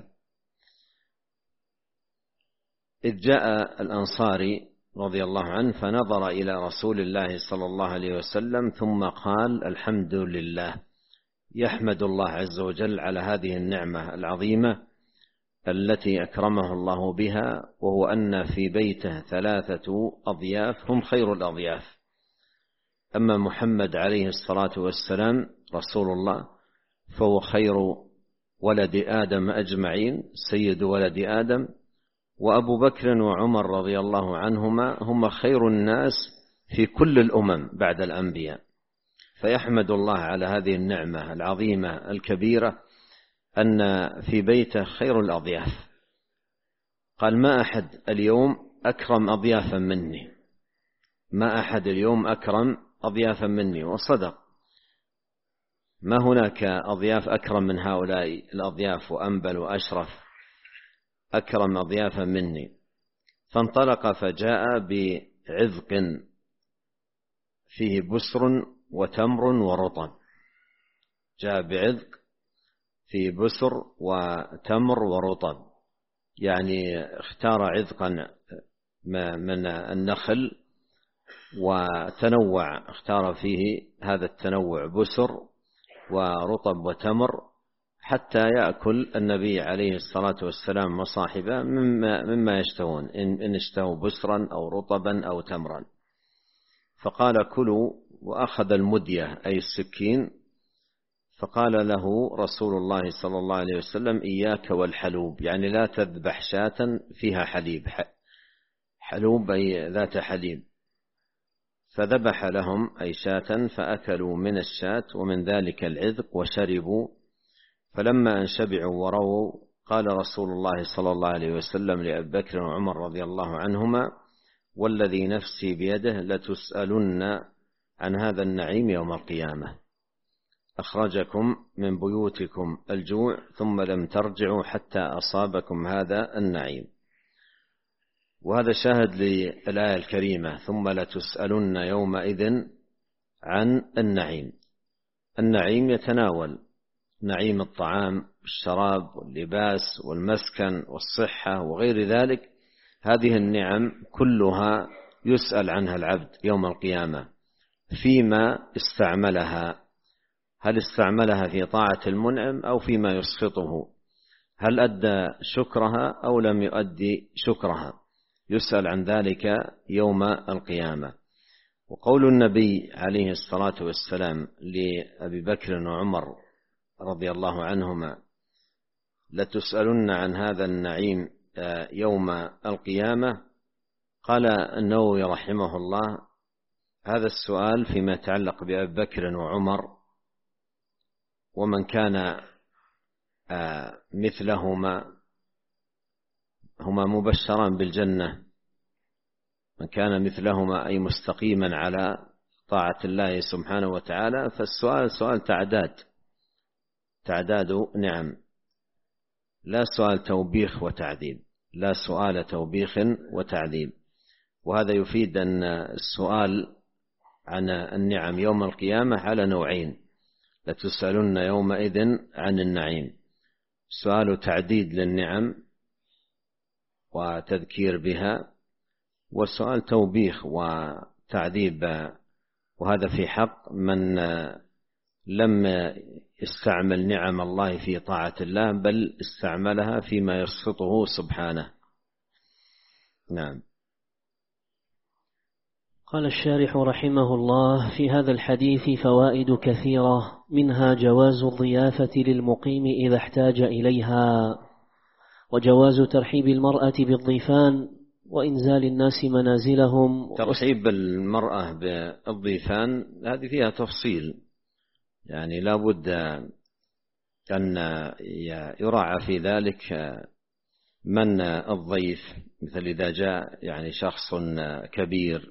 إذ جاء الأنصاري رضي الله عنه فنظر إلى رسول الله صلى الله عليه وسلم ثم قال الحمد لله، يحمد الله عز وجل على هذه النعمة العظيمة التي أكرمه الله بها، وهو أن في بيته ثلاثة أضياف هم خير الأضياف. أما محمد عليه الصلاة والسلام رسول الله فهو خير ولد آدم أجمعين، سيد ولد آدم، وأبو بكر وعمر رضي الله عنهما هم خير الناس في كل الأمم بعد الأنبياء. فيحمد الله على هذه النعمة العظيمة الكبيرة أن في بيته خير الأضياف. قال: ما أحد اليوم أكرم أضيافا مني، ما أحد اليوم أكرم أضيافا مني. وصدق، ما هناك أضياف أكرم من هؤلاء الأضياف وأنبل وأشرف، أكرم أضيافا مني. فانطلق فجاء بعذق فيه بسر وتمر ورطب، جاء بعذق فيه بسر وتمر ورطب، يعني اختار عذقا من النخل وتنوع، اختار فيه هذا التنوع بسر ورطب وتمر، حتى يأكل النبي عليه الصلاة والسلام وصاحبه مما, مما يشتهون، إن اشتهوا بسرا أو رطبا أو تمرا. فقال: كلوا. وأخذ المدية أي السكين، فقال له رسول الله صلى الله عليه وسلم: إياك والحلوب، يعني لا تذبح شاة فيها حليب، حلوب أي ذات حليب. فذبح لهم أي شاة، فأكلوا من الشاة ومن ذلك العذق وشربوا. فلما أن شبعوا ورووا قال رسول الله صلى الله عليه وسلم لأبي بكر وعمر رضي الله عنهما: والذي نفسي بيده لتسألن عن هذا النعيم يوم القيامة، أخرجكم من بيوتكم الجوع ثم لم ترجعوا حتى أصابكم هذا النعيم. وهذا شاهد للآية الكريمة: ثم لتسألن يومئذ عن النعيم. النعيم يتناول نعيم الطعام والشراب واللباس والمسكن والصحة وغير ذلك. هذه النعم كلها يسأل عنها العبد يوم القيامة فيما استعملها، هل استعملها في طاعة المنعم أو فيما يسخطه، هل أدى شكرها أو لم يؤدي شكرها، يسأل عن ذلك يوم القيامة. وقول النبي عليه الصلاة والسلام لأبي بكر وعمر رضي الله عنهما: لتسألن عن هذا النعيم يوم القيامة، قال النووي رحمه الله: هذا السؤال فيما يتعلق بأبي بكر وعمر ومن كان مثلهما، هما مبشران بالجنة، من كان مثلهما أي مستقيما على طاعة الله سبحانه وتعالى. فالسؤال سؤال تعداد، تعداد نعم، لا سؤال توبيخ وتعذيب، لا سؤال توبيخ وتعذيب. وهذا يفيد أن السؤال عن النعم يوم القيامة على نوعين: لتسألن يومئذ عن النعيم، سؤال تعديد للنعم وتذكير بها، وسؤال توبيخ وتعذيب، وهذا في حق من لم يستعمل نعم الله في طاعة الله بل استعملها فيما يسخطه سبحانه. نعم. قال الشارح رحمه الله: في هذا الحديث فوائد كثيرة، منها جواز الضيافة للمقيم إذا احتاج إليها، وجواز ترحيب المرأة بالضيفان وإنزال الناس منازلهم. ترحيب المرأة بالضيفان هذه فيها تفصيل، يعني لا بد أن يراعى في ذلك من الضيف، مثل إذا جاء يعني شخص كبير،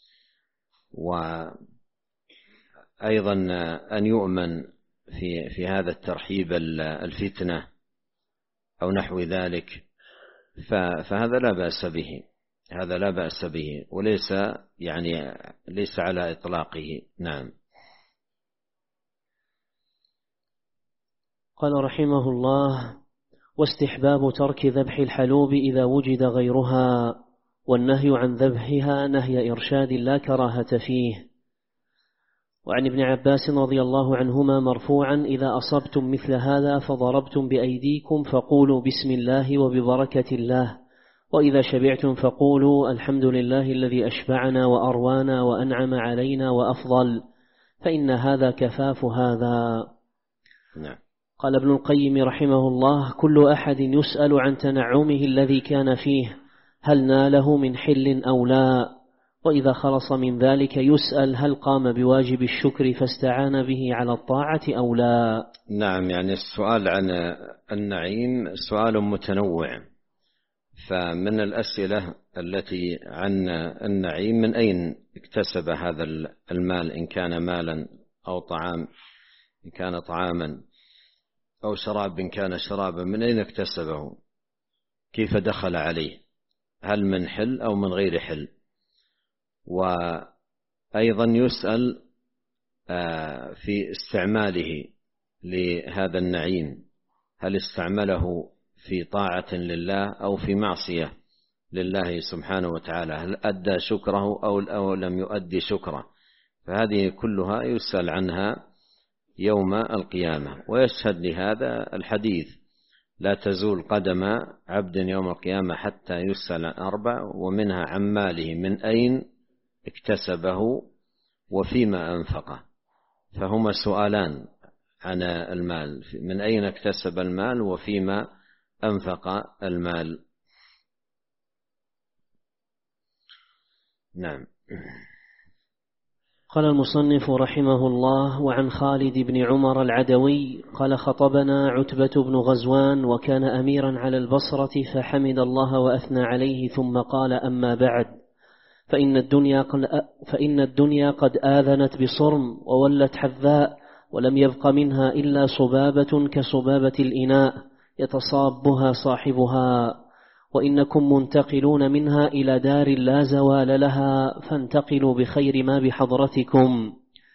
وأيضا أن يؤمن في في هذا الترحيب الفتنة أو نحو ذلك، فهذا لا بأس به، هذا لا بأس به، وليس يعني ليس على إطلاقه. نعم. قال رحمه الله: واستحباب ترك ذبح الحلوب إذا وجد غيرها، والنهي عن ذبحها نهي إرشاد لا كراهة فيه. وعن ابن عباس رضي الله عنهما مرفوعا: إذا أصبتم مثل هذا فضربتم بأيديكم فقولوا بسم الله وببركة الله، وإذا شبعتم فقولوا الحمد لله الذي أشبعنا وأروانا وأنعم علينا وأفضل، فإن هذا كفاف هذا. نعم. قال ابن القيم رحمه الله: كل أحد يسأل عن تنعمه الذي كان فيه هل ناله من حل أو لا، وإذا خلص من ذلك يسأل هل قام بواجب الشكر فاستعان به على الطاعة أو لا. نعم، يعني السؤال عن النعيم سؤال متنوع، فمن الأسئلة التي عن النعيم: من أين اكتسب هذا المال، إن كان مالا أو طعام، إن كان طعاما أو شراب إن كان شرابا، من أين اكتسبه؟ كيف دخل عليه؟ هل من حل أو من غير حل؟ وأيضا يسأل في استعماله لهذا النعيم، هل استعمله في طاعة لله أو في معصية لله سبحانه وتعالى، هل أدى شكره أو لم يؤدي شكره؟ فهذه كلها يسأل عنها يوم القيامة. ويشهد لهذا الحديث: لا تزول قدم عبد يوم القيامة حتى يسأل أربع، ومنها عن ماله من أين اكتسبه وفيما أنفقه. فهما سؤالان عن المال: من أين اكتسب المال وفيما أنفق المال. نعم. قال المصنف رحمه الله: وعن خالد بن عمر العدوي قال: خطبنا عتبة بن غزوان وكان أميرا على البصرة، فحمد الله وأثنى عليه ثم قال: أما بعد، فإن الدنيا قد, فإن الدنيا قد آذنت بصرم وولت حذاء، ولم يبق منها إلا صبابة كصبابة الإناء يتصابها صاحبها، وإنكم منتقلون منها إلى دار لا زوال لها، فانتقلوا بخير ما بحضرتكم،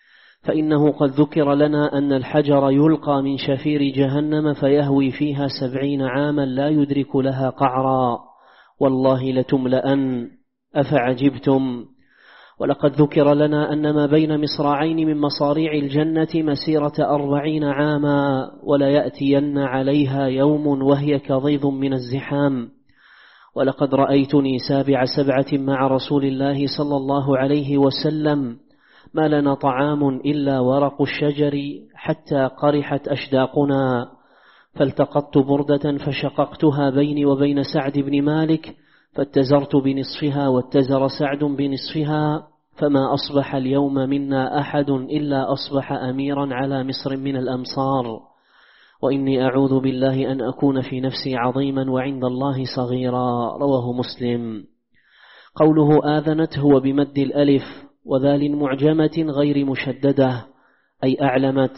فإنه قد ذكر لنا أن الحجر يلقى من شفير جهنم فيهوي فيها سبعين عاما لا يدرك لها قعرا، والله لتملأن، أفعجبتم؟ ولقد ذكر لنا أن ما بين مصراعين من مصاريع الجنة مسيرة أربعين عاما، ولا يأتين عليها يوم وهي كضيض من الزحام. ولقد رأيتني سابع سبعة مع رسول الله صلى الله عليه وسلم، ما لنا طعام إلا ورق الشجر حتى قرحت أشداقنا، فالتقطت بردة فشققتها بيني وبين سعد بن مالك، فاتزرت بنصفها واتزر سعد بنصفها، فما أصبح اليوم منا أحد إلا أصبح أميرا على مصر من الأمصار، وإني أعوذ بالله أن أكون في نفسي عظيما وعند الله صغيرا. رواه مسلم. قوله آذنت هو بمد الألف وذال معجمة غير مشددة أي أعلمت،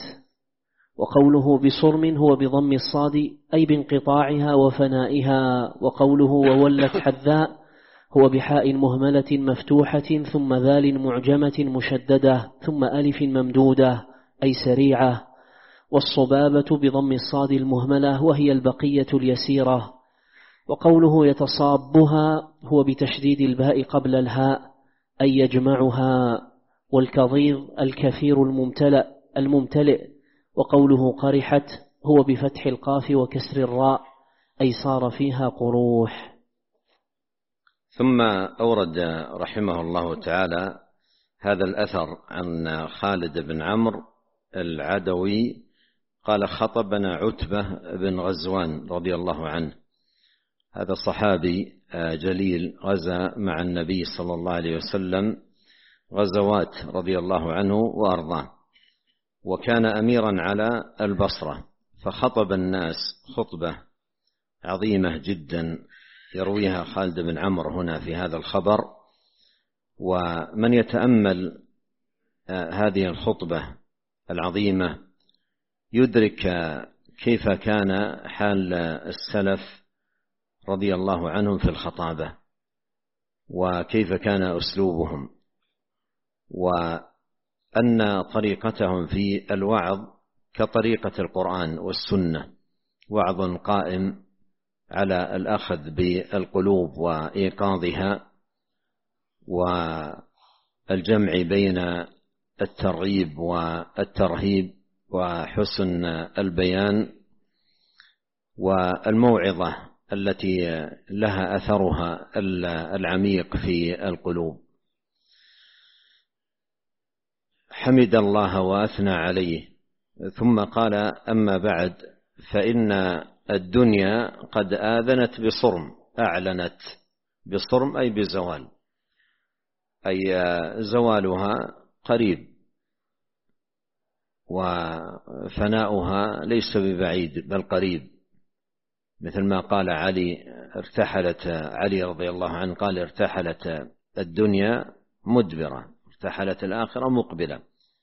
وقوله بصرم هو بضم الصاد أي بانقطاعها وفنائها، وقوله وولت حذاء هو بحاء مهملة مفتوحة ثم ذال معجمة مشددة ثم ألف ممدودة أي سريعة، والصبابة بضم الصاد المهملة وهي البقية اليسيرة. وقوله يتصابها هو بتشديد الباء قبل الهاء أي يجمعها، والكظيظ الكثير الممتلئ الممتلئ. وقوله قرحت هو بفتح القاف وكسر الراء أي صار فيها قروح. ثم أورد رحمه الله تعالى هذا الأثر عن خالد بن عمرو العدوي قال: خطبنا عتبة بن غزوان رضي الله عنه. هذا صحابي جليل غزا مع النبي صلى الله عليه وسلم غزوات رضي الله عنه وأرضاه، وكان أميرا على البصرة، فخطب الناس خطبة عظيمة جدا يرويها خالد بن عمرو هنا في هذا الخبر. ومن يتأمل هذه الخطبة العظيمة يدرك كيف كان حال السلف رضي الله عنهم في الخطابة، وكيف كان أسلوبهم، وأن طريقتهم في الوعظ كطريقة القرآن والسنة، وعظ قائم على الأخذ بالقلوب وإيقاظها، والجمع بين الترغيب والترهيب وحسن البيان والموعظة التي لها أثرها العميق في القلوب. حمد الله وأثنى عليه، ثم قال: أما بعد، فإن الدنيا قد آذنت بصرم، أعلنت بصرم أي بزوال، أي زوالها قريب وفناؤها ليس ببعيد بل قريب، مثل ما قال علي ارتحلت علي رضي الله عنه قال: ارتحلت الدنيا مدبرة، ارتحلت الآخرة مقبلة.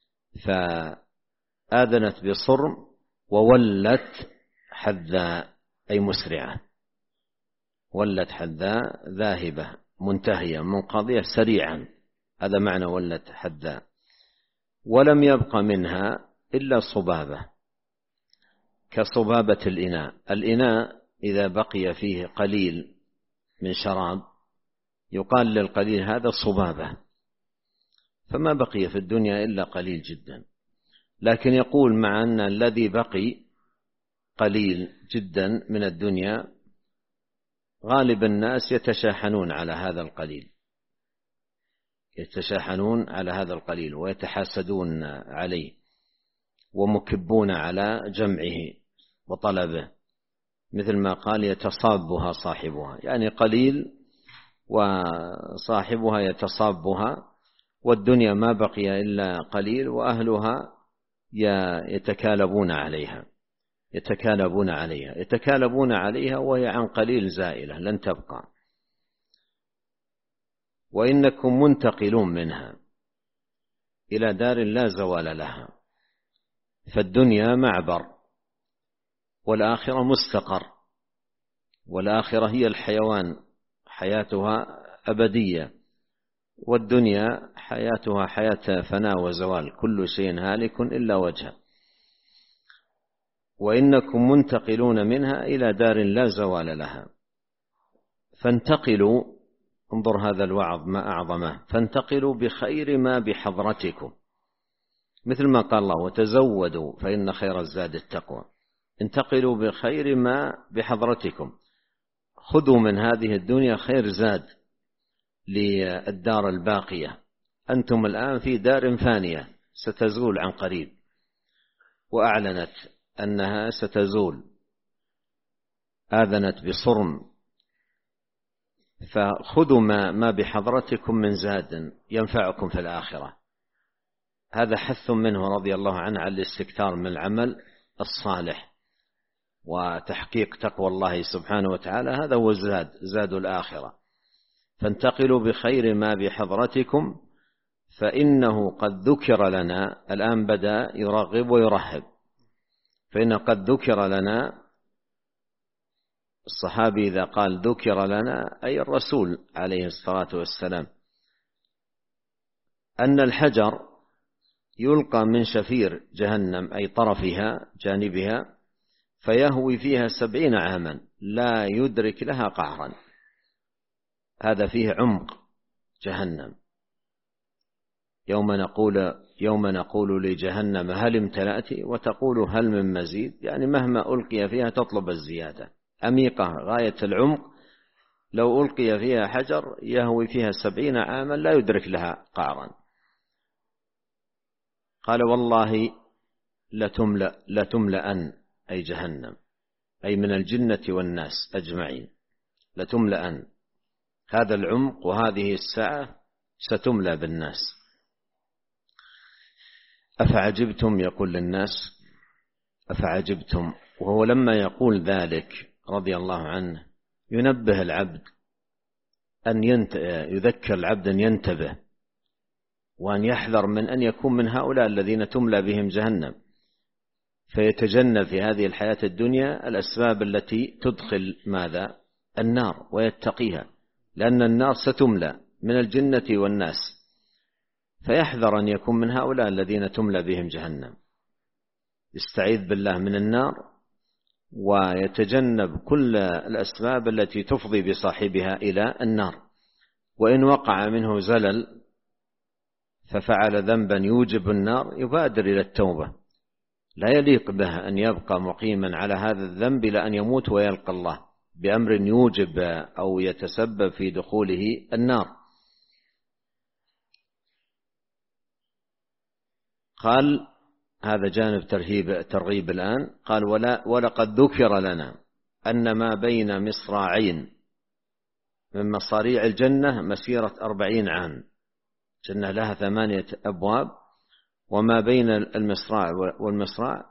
فآذنت بصرم وولت حذا أي مسرعة، ولت حذا ذاهبة منتهية منقضية سريعا، هذا معنى ولت حذا. ولم يبق منها إلا صبابة، كصبابة الإناء. الإناء إذا بقي فيه قليل من شراب يقال للقليل هذا صبابة، فما بقي في الدنيا إلا قليل جدا. لكن يقول مع أن الذي بقي قليل جدا من الدنيا غالب الناس يتشاحنون على هذا القليل، يتشاحنون على هذا القليل ويتحاسدون عليه ومكبون على جمعه وطلبه، مثل ما قال: يتصابها صاحبها، يعني قليل وصاحبها يتصابها، والدنيا ما بقي إلا قليل وأهلها يتكالبون عليها يتكالبون عليها يتكالبون عليها وهي عن قليل زائلة لن تبقى. وإنكم منتقلون منها إلى دار لا زوال لها، فالدنيا معبر والآخرة مستقر، والآخرة هي الحيوان حياتها أبدية، والدنيا حياتها حياة فناء وزوال، كل شيء هالك إلا وجهه. وإنكم منتقلون منها إلى دار لا زوال لها، فانتقلوا، انظر هذا الوعظ ما أعظمه، فانتقلوا بخير ما بحضرتكم، مثل ما قال الله: وتزودوا فإن خير الزاد التقوى. انتقلوا بخير ما بحضرتكم، خذوا من هذه الدنيا خير زاد للدار الباقية. أنتم الآن في دار فانية ستزول عن قريب، وأعلنت أنها ستزول، آذنت بصرم، فخذوا ما, ما بحضرتكم من زاد ينفعكم في الآخرة. هذا حث منه رضي الله عنه على الاستكثار من العمل الصالح وتحقيق تقوى الله سبحانه وتعالى، هذا هو الزاد، زاد الآخرة. فانتقلوا بخير ما بحضرتكم فإنه قد ذكر لنا، الآن بدأ يرغب ويرهب، فإن قد ذكر لنا، الصحابي إذا قال ذكر لنا أي الرسول عليه الصلاة والسلام، أن الحجر يلقى من شفير جهنم أي طرفها جانبها، فيهوي فيها سبعين عاما لا يدرك لها قعرا. هذا فيه عمق جهنم. يوم نقول يوم نقول لجهنم هل امتلأت وتقول هل من مزيد، يعني مهما ألقي فيها تطلب الزيادة، عميقة غاية العمق. لو ألقي فيها حجر يهوي فيها سبعين عاما لا يدرك لها قعرا. قال: والله لتملأ لتملأن أي جهنم، أي من الجنة والناس أجمعين، لتملأن، هذا العمق وهذه السعة ستملأ بالناس. أفعجبتم، يقول للناس أفعجبتم، وهو لما يقول ذلك رضي الله عنه ينبه العبد أن ينت... يذكر العبد أن ينتبه وأن يحذر من أن يكون من هؤلاء الذين تملأ بهم جهنم، فيتجنب في هذه الحياة الدنيا الأسباب التي تدخل ماذا؟ النار، ويتقيها، لأن النار ستملأ من الجنة والناس، فيحذر أن يكون من هؤلاء الذين تملأ بهم جهنم، يستعيذ بالله من النار ويتجنب كل الأسباب التي تفضي بصاحبها إلى النار. وإن وقع منه زلل ففعل ذنبا يوجب النار يبادر إلى التوبة، لا يليق به أن يبقى مقيما على هذا الذنب إلى أن يموت ويلقى الله، بأمر يوجب أو يتسبب في دخوله النار. قال هذا جانب ترهيب ترغيب الآن. قال ولا ولقد ذكر لنا أن ما بين مصراعين من مصاريع الجنة مسيرة أربعين عام. جنة لها ثمانية أبواب، وما بين المصراع والمصراع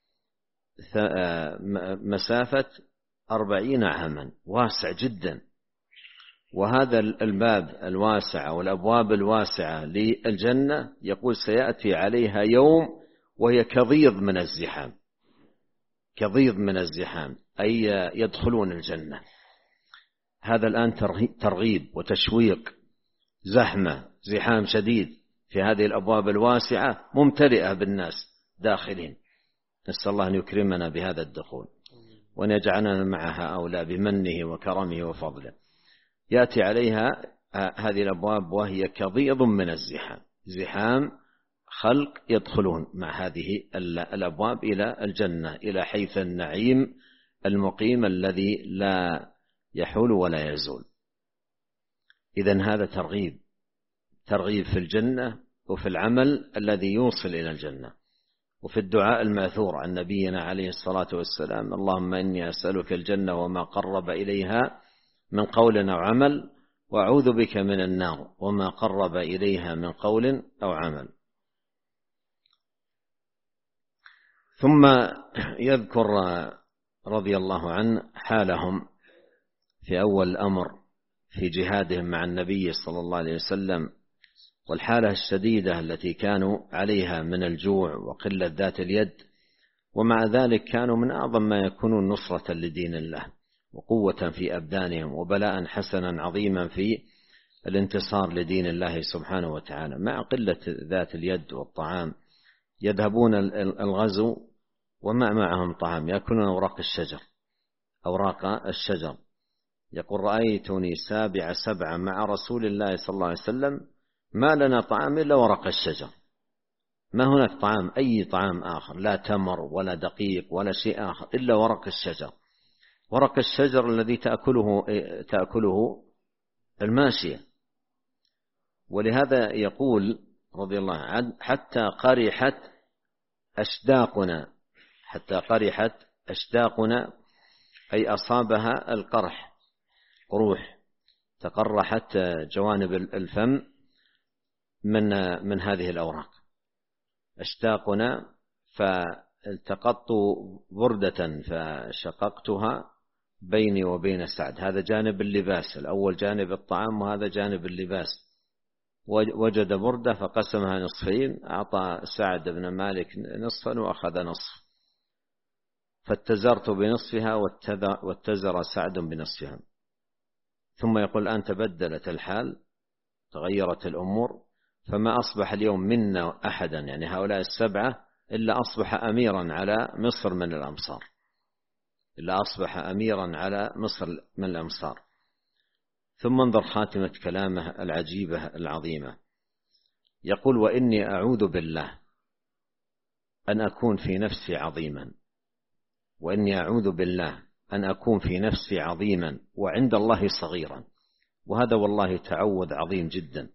مسافة أربعين عاما، واسع جدا. وهذا الباب الواسع والأبواب الواسعة للجنة يقول سيأتي عليها يوم وهي كضيض من الزحام، كضيض من الزحام، أي يدخلون الجنة. هذا الآن ترغيب وتشويق، زحمة زحام شديد في هذه الأبواب الواسعة ممتلئة بالناس داخلين. نسأل الله أن يكرمنا بهذا الدخول وأن يجعلنا مع هؤلاء بمنه وكرمه وفضله. يأتي عليها هذه الأبواب وهي كضيض من الزحام، زحام خلق يدخلون مع هذه الأبواب إلى الجنة، إلى حيث النعيم المقيم الذي لا يحول ولا يزول. إذن هذا ترغيب، ترغيب في الجنة وفي العمل الذي يوصل إلى الجنة. وفي الدعاء الماثور عن نبينا عليه الصلاة والسلام: اللهم إني أسألك الجنة وما قرب إليها من قول أو عمل، وأعوذ بك من النار وما قرب إليها من قول أو عمل. ثم يذكر رضي الله عنه حالهم في أول الأمر في جهادهم مع النبي صلى الله عليه وسلم، والحالة الشديدة التي كانوا عليها من الجوع وقلة ذات اليد، ومع ذلك كانوا من أعظم ما يكونون نصرة لدين الله وقوة في أبدانهم وبلاء حسنا عظيما في الانتصار لدين الله سبحانه وتعالى. مع قلة ذات اليد والطعام يذهبون الغزو وما معهم طعام، يأكلون أوراق الشجر، أوراق الشجر. يقول: رأيتني سابع سبعة مع رسول الله صلى الله عليه وسلم ما لنا طعام إلا ورق الشجر، ما هناك طعام أي طعام آخر، لا تمر ولا دقيق ولا شيء آخر إلا ورق الشجر، ورق الشجر الذي تأكله تأكله الماشية. ولهذا يقول رضي الله عنه: حتى قرحت أشداقنا، حتى قرحت أشداقنا أي أصابها القرح، قروح، تقرحت جوانب الفم من من هذه الأوراق. أشتاقنا، فالتقطت بردة فشققتها بيني وبين سعد. هذا جانب اللباس، الأول جانب الطعام وهذا جانب اللباس. وجد بردة فقسمها نصفين، أعطى سعد بن مالك نصفا وأخذ نصف، فاتزرت بنصفها واتزر سعد بنصفها. ثم يقول: الآن تبدلت الحال، تغيرت الأمور، فما أصبح اليوم منا أحدا، يعني هؤلاء السبعة، إلا أصبح أميرا على مصر من الأمصار، إلا أصبح أميرا على مصر من الأمصار. ثم انظر خاتمة كلامه العجيبة العظيمة، يقول: وإني أعوذ بالله أن أكون في نفسي عظيما، وإني أعوذ بالله أن أكون في نفسي عظيما وعند الله صغيرا. وهذا والله تعوذ عظيم جدا،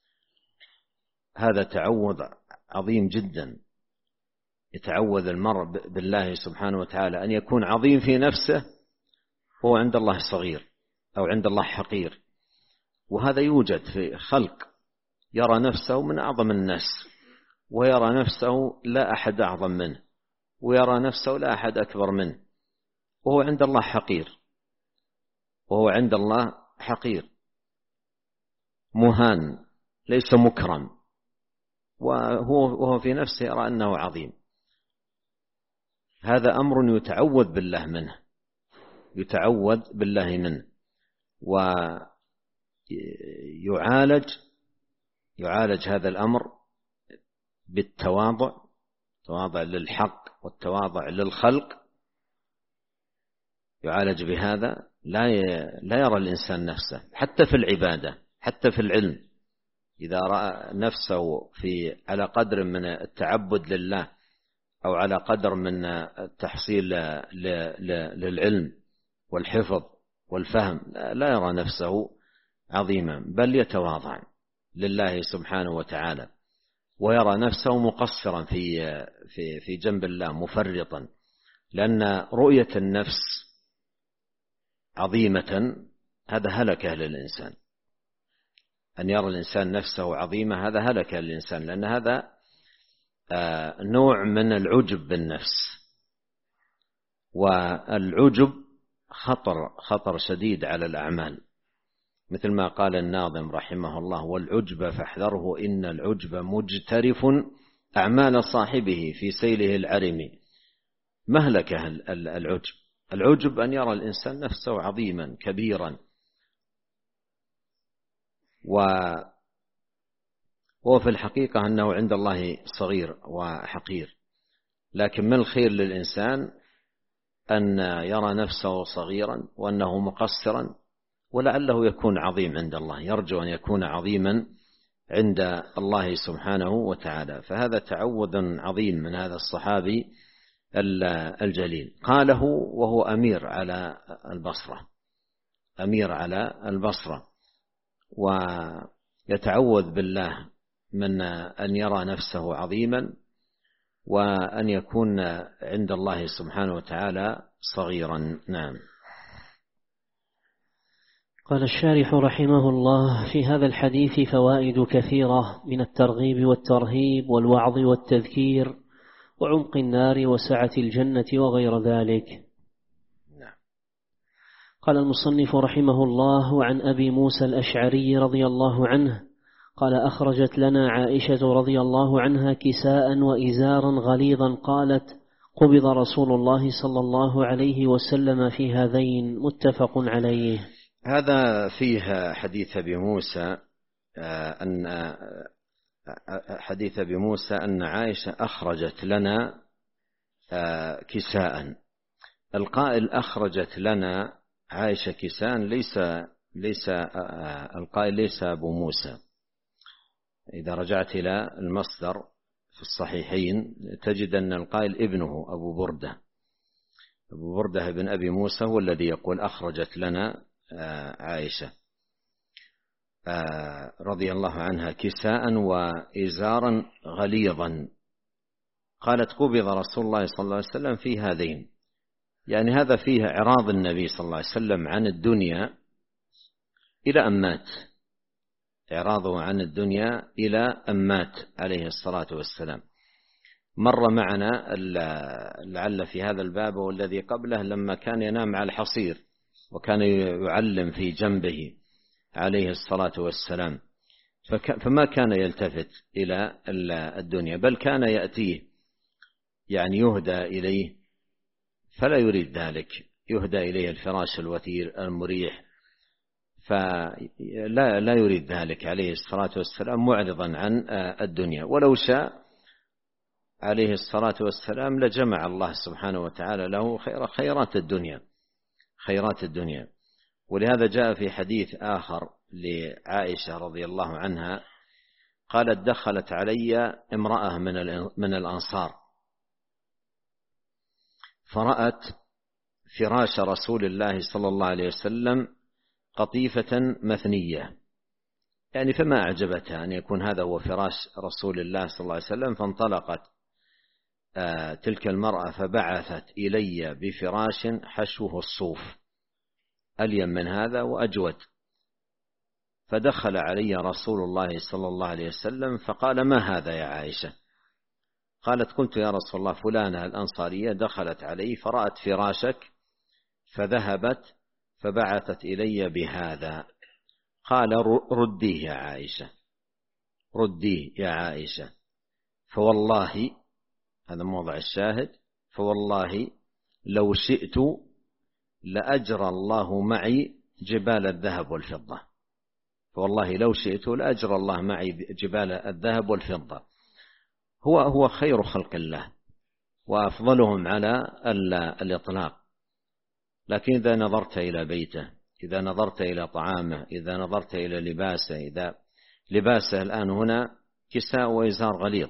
هذا تعوذ عظيم جدا. يتعوذ المرء بالله سبحانه وتعالى أن يكون عظيم في نفسه وهو عند الله صغير أو عند الله حقير. وهذا يوجد في خلق يرى نفسه من أعظم الناس، ويرى نفسه لا أحد أعظم منه، ويرى نفسه لا أحد أكبر منه، وهو عند الله حقير، وهو عند الله حقير مهان ليس مكرم، وهو وهو في نفسه يرى أنه عظيم. هذا أمر يتعوذ بالله منه، يتعوذ بالله منه، ويعالج يعالج هذا الأمر بالتواضع، تواضع للحق والتواضع للخلق، يعالج بهذا. لا لا يرى الإنسان نفسه حتى في العبادة، حتى في العلم، إذا رأى نفسه في على قدر من التعبد لله أو على قدر من التحصيل للعلم والحفظ والفهم، لا يرى نفسه عظيما، بل يتواضع لله سبحانه وتعالى، ويرى نفسه مقصرا في في في جنب الله، مفرطا، لأن رؤية النفس عظيمة هذا هلكة للإنسان. أن يرى الإنسان نفسه عظيمة هذا هلكة للإنسان، لأن هذا نوع من العجب بالنفس، والعجب خطر خطر شديد على الأعمال، مثل ما قال الناظم رحمه الله: والعجب فاحذره إن العجب مجترف أعمال صاحبه في سيله العرم. مهلكة العجب. العجب أن يرى الإنسان نفسه عظيما كبيرا، وهو في الحقيقة أنه عند الله صغير وحقير. لكن من الخير للإنسان أن يرى نفسه صغيرا وأنه مقصرا، ولعله يكون عظيم عند الله، يرجو أن يكون عظيما عند الله سبحانه وتعالى. فهذا تعوذ عظيم من هذا الصحابي الجليل. قاله وهو أمير على البصرة، أمير على البصرة، ويتعوذ بالله من أن يرى نفسه عظيما، وأن يكون عند الله سبحانه وتعالى صغيرا. نعم. قال الشارح رحمه الله: في هذا الحديث فوائد كثيرة من الترغيب والترهيب والوعظ والتذكير وعمق النار وسعة الجنة وغير ذلك. نعم. قال المصنف رحمه الله: وعن أبي موسى الأشعري رضي الله عنه قال: أخرجت لنا عائشة رضي الله عنها كساء وإزارا غليظا، قالت: قبض رسول الله صلى الله عليه وسلم في هذين. متفق عليه. هذا فيه حديث أبي موسى أن حديث أبي موسى أن عائشة أخرجت لنا كساء. القائل أخرجت لنا عائشة كساء ليس ليس القائل ليس أبو موسى. إذا رجعت إلى المصدر في الصحيحين تجد أن القائل ابنه أبو بردة. أبو بردة بن أبي موسى هو الذي يقول أخرجت لنا عائشة رضي الله عنها كساء وإزارا غليظا. قالت: قبض رسول الله صلى الله عليه وسلم في هذين. يعني هذا فيه إعراض النبي صلى الله عليه وسلم عن الدنيا إلى أن مات، إعراضه عن الدنيا إلى أن مات عليه الصلاة والسلام. مر معنا لعل في هذا الباب والذي قبله لما كان ينام على الحصير وكان يعلم في جنبه عليه الصلاة والسلام، فما كان يلتفت إلى الدنيا، بل كان يأتيه يعني يهدى إليه فلا يريد ذلك، يهدى إليه الفراش الوثير المريح، فلا لا يريد ذلك عليه الصلاة والسلام، معرضا عن الدنيا. ولو شاء عليه الصلاة والسلام لجمع الله سبحانه وتعالى له خير خيرات الدنيا خيرات الدنيا. ولهذا جاء في حديث آخر لعائشة رضي الله عنها قالت: دخلت علي امرأة من الأنصار فرأت فراش رسول الله صلى الله عليه وسلم قطيفة مثنية، يعني فما أعجبتها أن يكون هذا هو فراش رسول الله صلى الله عليه وسلم. فانطلقت آه تلك المرأة فبعثت إلي بفراش حشوه الصوف ألين من هذا وأجود. فدخل علي رسول الله صلى الله عليه وسلم فقال: ما هذا يا عائشة؟ قالت: قلت يا رسول الله فلانة الأنصارية دخلت علي فرأت فراشك فذهبت فبعثت إلي بهذا. قال: رديه يا عائشة، رديه يا عائشة، فوالله، هذا موضع الشاهد، فوالله لو شئت لأجرى الله معي جبال الذهب والفضة. فوالله لو شئت لأجرى الله معي جبال الذهب والفضة. هو هو خير خلق الله وأفضلهم على الإطلاق. لكن إذا نظرت إلى بيته، إذا نظرت إلى طعامه، إذا نظرت إلى لباسه، إذا لباسه الآن هنا كساء وإزار غليظ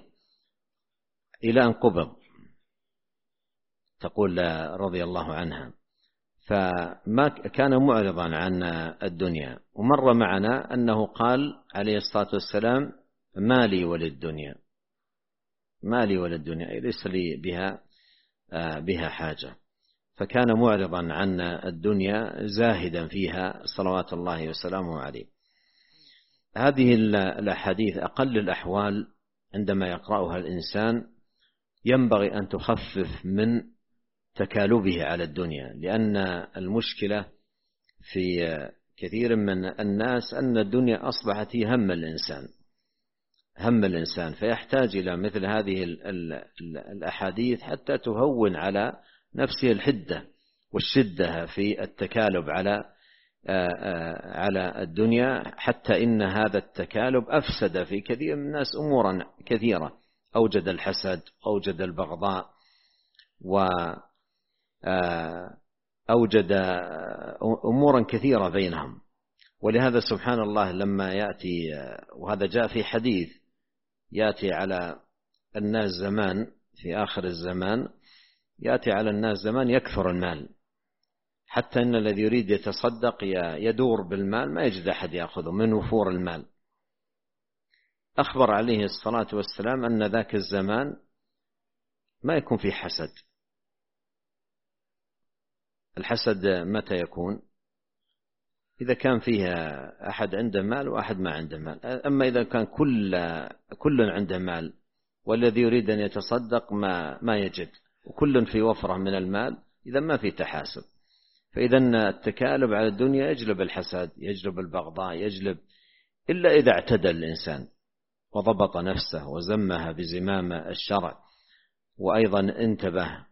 إلى أن قبض، تقول رضي الله عنها. فما كان معرضا عن الدنيا. ومر معنا أنه قال عليه الصلاة والسلام: ما لي وللدنيا، ما لي وللدنيا، ليس لي بها بها حاجة. فكان معرضا عن الدنيا زاهدا فيها صلوات الله وسلامه عليه. هذه الأحاديث أقل الأحوال عندما يقرأها الإنسان ينبغي أن تخفف من تكالبه على الدنيا، لأن المشكلة في كثير من الناس أن الدنيا أصبحت هي هم الإنسان، هم الإنسان، فيحتاج إلى مثل هذه الأحاديث حتى تهون على نفسه الحدة والشدة في التكالب على على الدنيا، حتى إن هذا التكالب أفسد في كثير من الناس أمورا كثيرة، أوجد الحسد، أوجد البغضاء، وأوجد أمورا كثيرة بينهم. ولهذا سبحان الله لما يأتي، وهذا جاء في حديث، يأتي على الناس زمان في آخر الزمان، يأتي على الناس زمان يكثر المال، حتى أن الذي يريد يتصدق يدور بالمال ما يجد أحد يأخذه من وفور المال. أخبر عليه الصلاة والسلام أن ذاك الزمان ما يكون فيه حسد. الحسد متى يكون؟ إذا كان فيها أحد عنده مال وأحد ما عنده مال. أما إذا كان كل كل عنده مال والذي يريد أن يتصدق ما ما يجد، وكل في وفرة من المال، إذا ما في تحاسب. فإذا التكالب على الدنيا يجلب الحسد، يجلب البغضاء، يجلب، إلا إذا اعتدى الإنسان وضبط نفسه وزمها بزمام الشرع، وأيضا انتبه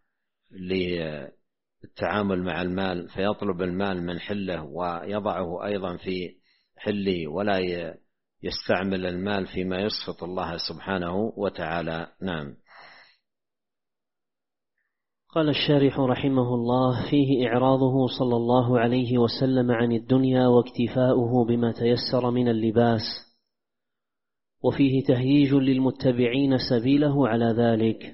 للتعامل مع المال، فيطلب المال من حله ويضعه أيضا في حله، ولا يستعمل المال فيما يسخط الله سبحانه وتعالى. نعم. قال الشارح رحمه الله: فيه إعراضه صلى الله عليه وسلم عن الدنيا واكتفاؤه بما تيسر من اللباس، وفيه تهييج للمتبعين سبيله على ذلك.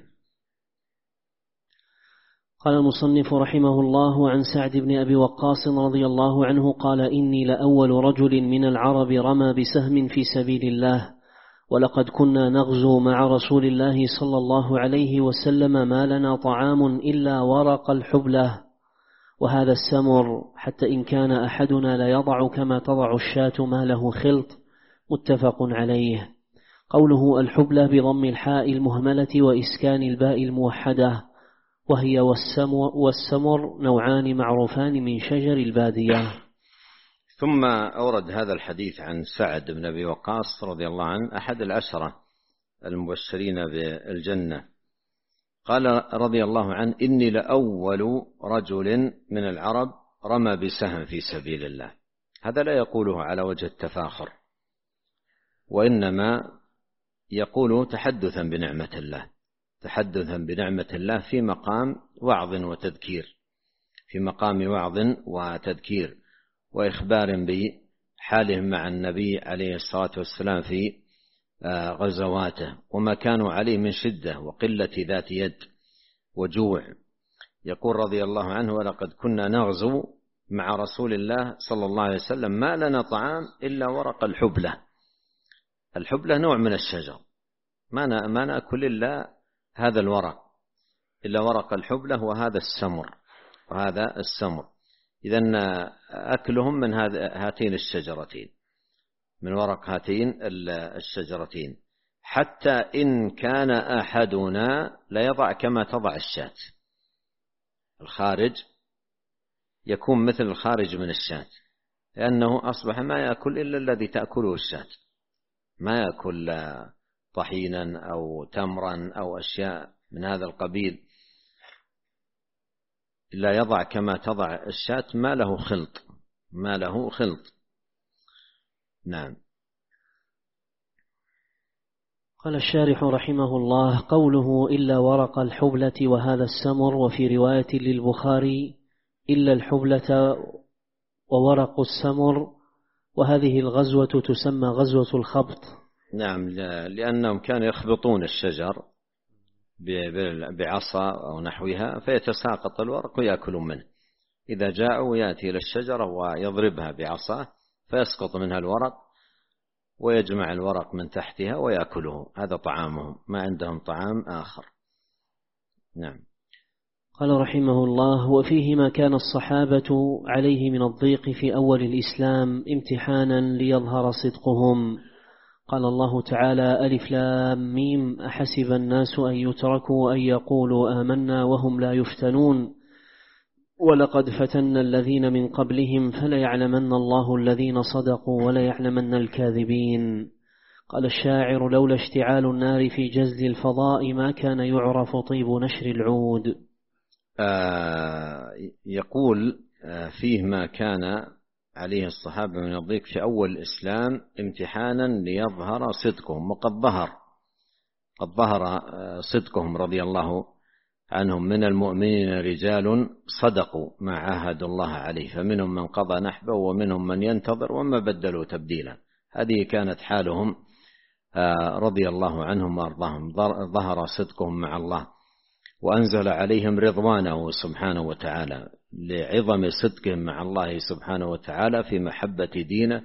قال المصنف رحمه الله: عن سعد بن أبي وقاص رضي الله عنه قال: إني لأول رجل من العرب رمى بسهم في سبيل الله، ولقد كنا نغزو مع رسول الله صلى الله عليه وسلم ما لنا طعام إلا ورق الحبلة وهذا السمر، حتى إن كان أحدنا لا يضع كما تضع الشاة ما له خلط. متفق عليه. قوله الحبلة بضم الحاء المهملة وإسكان الباء الموحدة، وهي والسمر نوعان معروفان من شجر البادية. ثم أورد هذا الحديث عن سعد بن أبي وقاص رضي الله عنه، أحد العشرة المبشرين بالجنة. قال رضي الله عنه: إني لأول رجل من العرب رمى بسهم في سبيل الله. هذا لا يقوله على وجه التفاخر، وإنما يقول تحدثا بنعمة الله، تحدثا بنعمة الله في مقام وعظ وتذكير، في مقام وعظ وتذكير وإخبار بحالهم مع النبي عليه الصلاة والسلام في غزواته، وما كانوا عليه من شدة وقلة ذات يد وجوع. يقول رضي الله عنه: ولقد كنا نغزو مع رسول الله صلى الله عليه وسلم ما لنا طعام إلا ورق الحبلة. الحبلة نوع من الشجر، ما ما نأكل إلا هذا الورق، إلا ورق الحبلة وهذا السمر، وهذا السمر. إذن أكلهم من هاتين الشجرتين، من ورق هاتين الشجرتين، حتى إن كان أحدنا لا يضع كما تضع الشاة. الخارج يكون مثل الخارج من الشاة، لأنه أصبح ما يأكل إلا الذي تأكله الشاة، ما يأكل طحينا أو تمرا أو أشياء من هذا القبيل، لا يضع كما تضع الشاة ما له خلط، ما له خلط. نعم. قال الشارح رحمه الله: قوله إلا ورق الحبلة وهذا السمر، وفي رواية للبخاري إلا الحبلة وورق السمر، وهذه الغزوة تسمى غزوة الخبط. نعم، لأنهم كانوا يخبطون الشجر بعصا أو نحوها فيتساقط الورق ويأكلون منه، إذا جاءوا يأتي إلى الشجرة ويضربها بعصاه فيسقط منها الورق ويجمع الورق من تحتها ويأكله، هذا طعامهم، ما عندهم طعام آخر. نعم. قال رحمه الله: وفيه ما كان الصحابة عليه من الضيق في أول الإسلام امتحانا ليظهر صدقهم. قال الله تعالى: ألف لام ميم أحسب الناس أن يتركوا أن يقولوا آمنا وهم لا يفتنون ولقد فتنا الذين من قبلهم فليعلمن الله الذين صدقوا وليعلمن الكاذبين. قال الشاعر: لولا اشتعال النار في جز الفضاء ما كان يعرف طيب نشر العود. آه يقول آه فيه ما كان عليه الصحابة من الضيق في أول الإسلام امتحانا ليظهر صدقهم، وقد ظهر قد ظهر آه صدقهم رضي الله عنهم. من المؤمنين رجال صدقوا ما عاهدوا الله عليه، فمنهم من قضى نحبه ومنهم من ينتظر وما بدلوا تبديلا. هذه كانت حالهم آه رضي الله عنهم وأرضاهم. ظهر صدقهم مع الله وأنزل عليهم رضوانه سبحانه وتعالى لعظم صدقهم مع الله سبحانه وتعالى في محبة دينه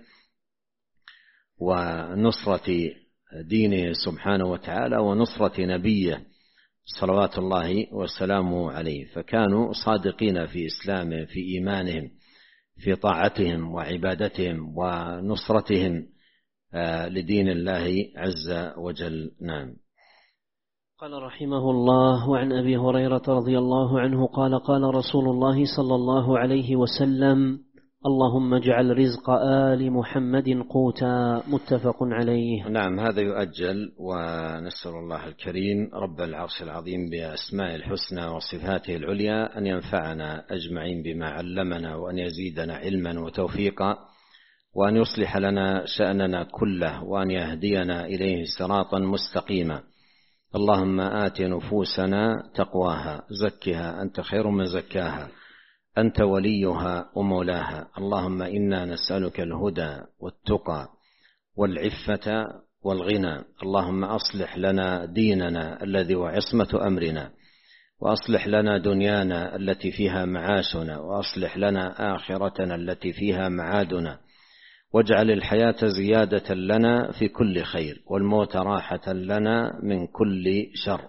ونصرة دينه سبحانه وتعالى ونصرة نبيه صلوات الله وسلامه عليه. فكانوا صادقين في إسلامهم، في إيمانهم، في طاعتهم وعبادتهم ونصرتهم لدين الله عز وجل. نعم. قال رحمه الله: وعن أبي هريرة رضي الله عنه قال: قال رسول الله صلى الله عليه وسلم: اللهم اجعل رزق آل محمد قوتا. متفق عليه. نعم. هذا يؤجل، ونسأل الله الكريم رب العرش العظيم بأسماء الحسنى وصفاته العليا أن ينفعنا أجمعين بما علمنا، وأن يزيدنا علما وتوفيقا، وأن يصلح لنا شأننا كله، وأن يهدينا إليه صراطا مستقيما. اللهم آت نفوسنا تقواها زكها أنت خير من زكاها أنت وليها ومولاها. اللهم إنا نسألك الهدى والتقى والعفة والغنى. اللهم أصلح لنا ديننا الذي هو عصمة أمرنا، وأصلح لنا دنيانا التي فيها معاشنا، وأصلح لنا آخرتنا التي فيها معادنا، واجعل الحياة زيادة لنا في كل خير، والموت راحة لنا من كل شر.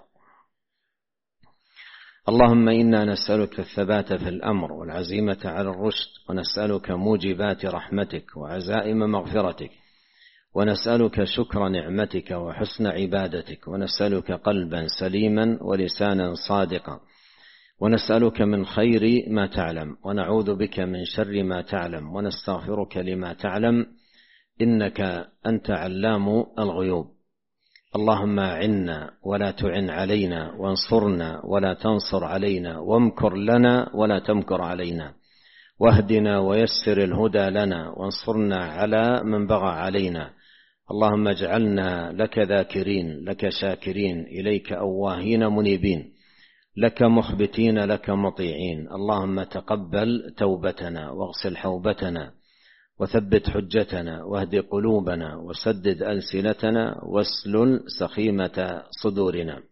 اللهم إنا نسألك الثبات في الأمر والعزيمة على الرشد، ونسألك موجبات رحمتك وعزائم مغفرتك، ونسألك شكر نعمتك وحسن عبادتك، ونسألك قلبا سليما ولسانا صادقا، ونسألك من خير ما تعلم، ونعوذ بك من شر ما تعلم، ونستغفرك لما تعلم، إنك أنت علام الغيوب. اللهم أعنا ولا تعن علينا، وانصرنا ولا تنصر علينا، وامكر لنا ولا تمكر علينا، واهدنا ويسر الهدى لنا، وانصرنا على من بغى علينا. اللهم اجعلنا لك ذاكرين، لك شاكرين، إليك أواهين منيبين، لك مخبتين، لك مطيعين. اللهم تقبل توبتنا، واغسل حوبتنا، وثبت حجتنا، واهد قلوبنا، وسدد ألسنتنا، واسلل سخيمة صدورنا.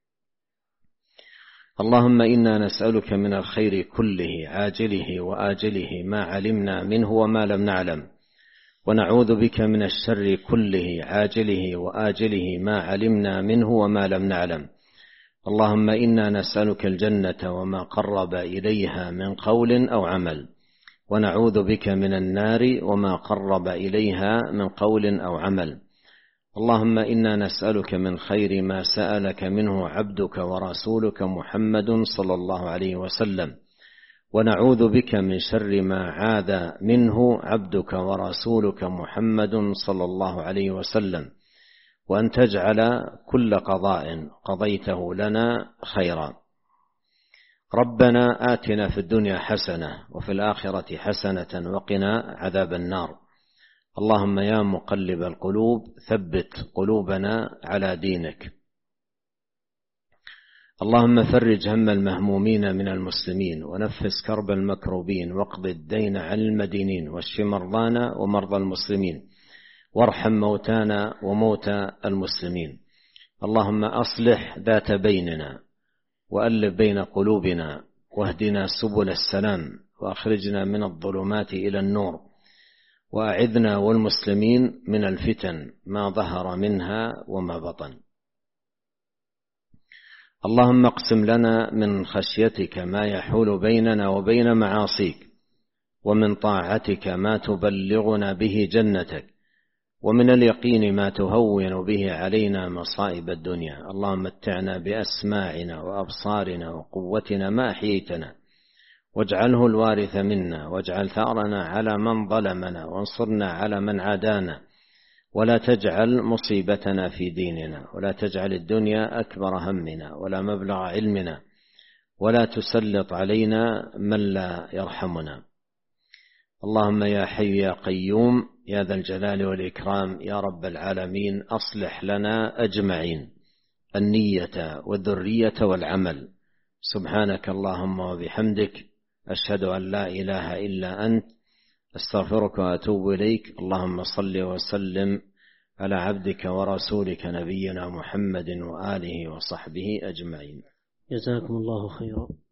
اللهم إنا نسألك من الخير كله عاجله وآجله ما علمنا منه وما لم نعلم، ونعوذ بك من الشر كله عاجله وآجله ما علمنا منه وما لم نعلم. اللهم إنا نسألك الجنة وما قرب إليها من قول أو عمل، ونعوذ بك من النار وما قرب إليها من قول أو عمل. اللهم إنا نسألك من خير ما سألك منه عبدك ورسولك محمد صلى الله عليه وسلم، ونعوذ بك من شر ما عاذ منه عبدك ورسولك محمد صلى الله عليه وسلم، وأن تجعل كل قضاء قضيته لنا خيرا. ربنا آتنا في الدنيا حسنة وفي الآخرة حسنة وقنا عذاب النار. اللهم يا مقلب القلوب ثبت قلوبنا على دينك. اللهم فرج هم المهمومين من المسلمين، ونفس كرب المكروبين، واقض الدين عن المدينين، واشف مرضانا ومرضى المسلمين، وارحم موتانا وموتى المسلمين. اللهم أصلح ذات بيننا، وألف بين قلوبنا، واهدنا سبل السلام، وأخرجنا من الظلمات إلى النور، وأعذنا والمسلمين من الفتن ما ظهر منها وما بطن. اللهم اقسم لنا من خشيتك ما يحول بيننا وبين معاصيك، ومن طاعتك ما تبلغنا به جنتك، ومن اليقين ما تهون به علينا مصائب الدنيا. اللهم متعنا بأسماعنا وأبصارنا وقوتنا ما أحييتنا، واجعله الوارث منا، واجعل ثأرنا على من ظلمنا، وانصرنا على من عادانا، ولا تجعل مصيبتنا في ديننا، ولا تجعل الدنيا أكبر همنا ولا مبلغ علمنا، ولا تسلط علينا من لا يرحمنا. اللهم يا حي يا قيوم يا ذا الجلال والإكرام يا رب العالمين، أصلح لنا أجمعين النية والذرية والعمل. سبحانك اللهم وبحمدك، أشهد أن لا إله إلا أنت، أستغفرك وأتوب إليك. اللهم صل وسلم على عبدك ورسولك نبينا محمد وآله وصحبه أجمعين. جزاكم الله خيرا.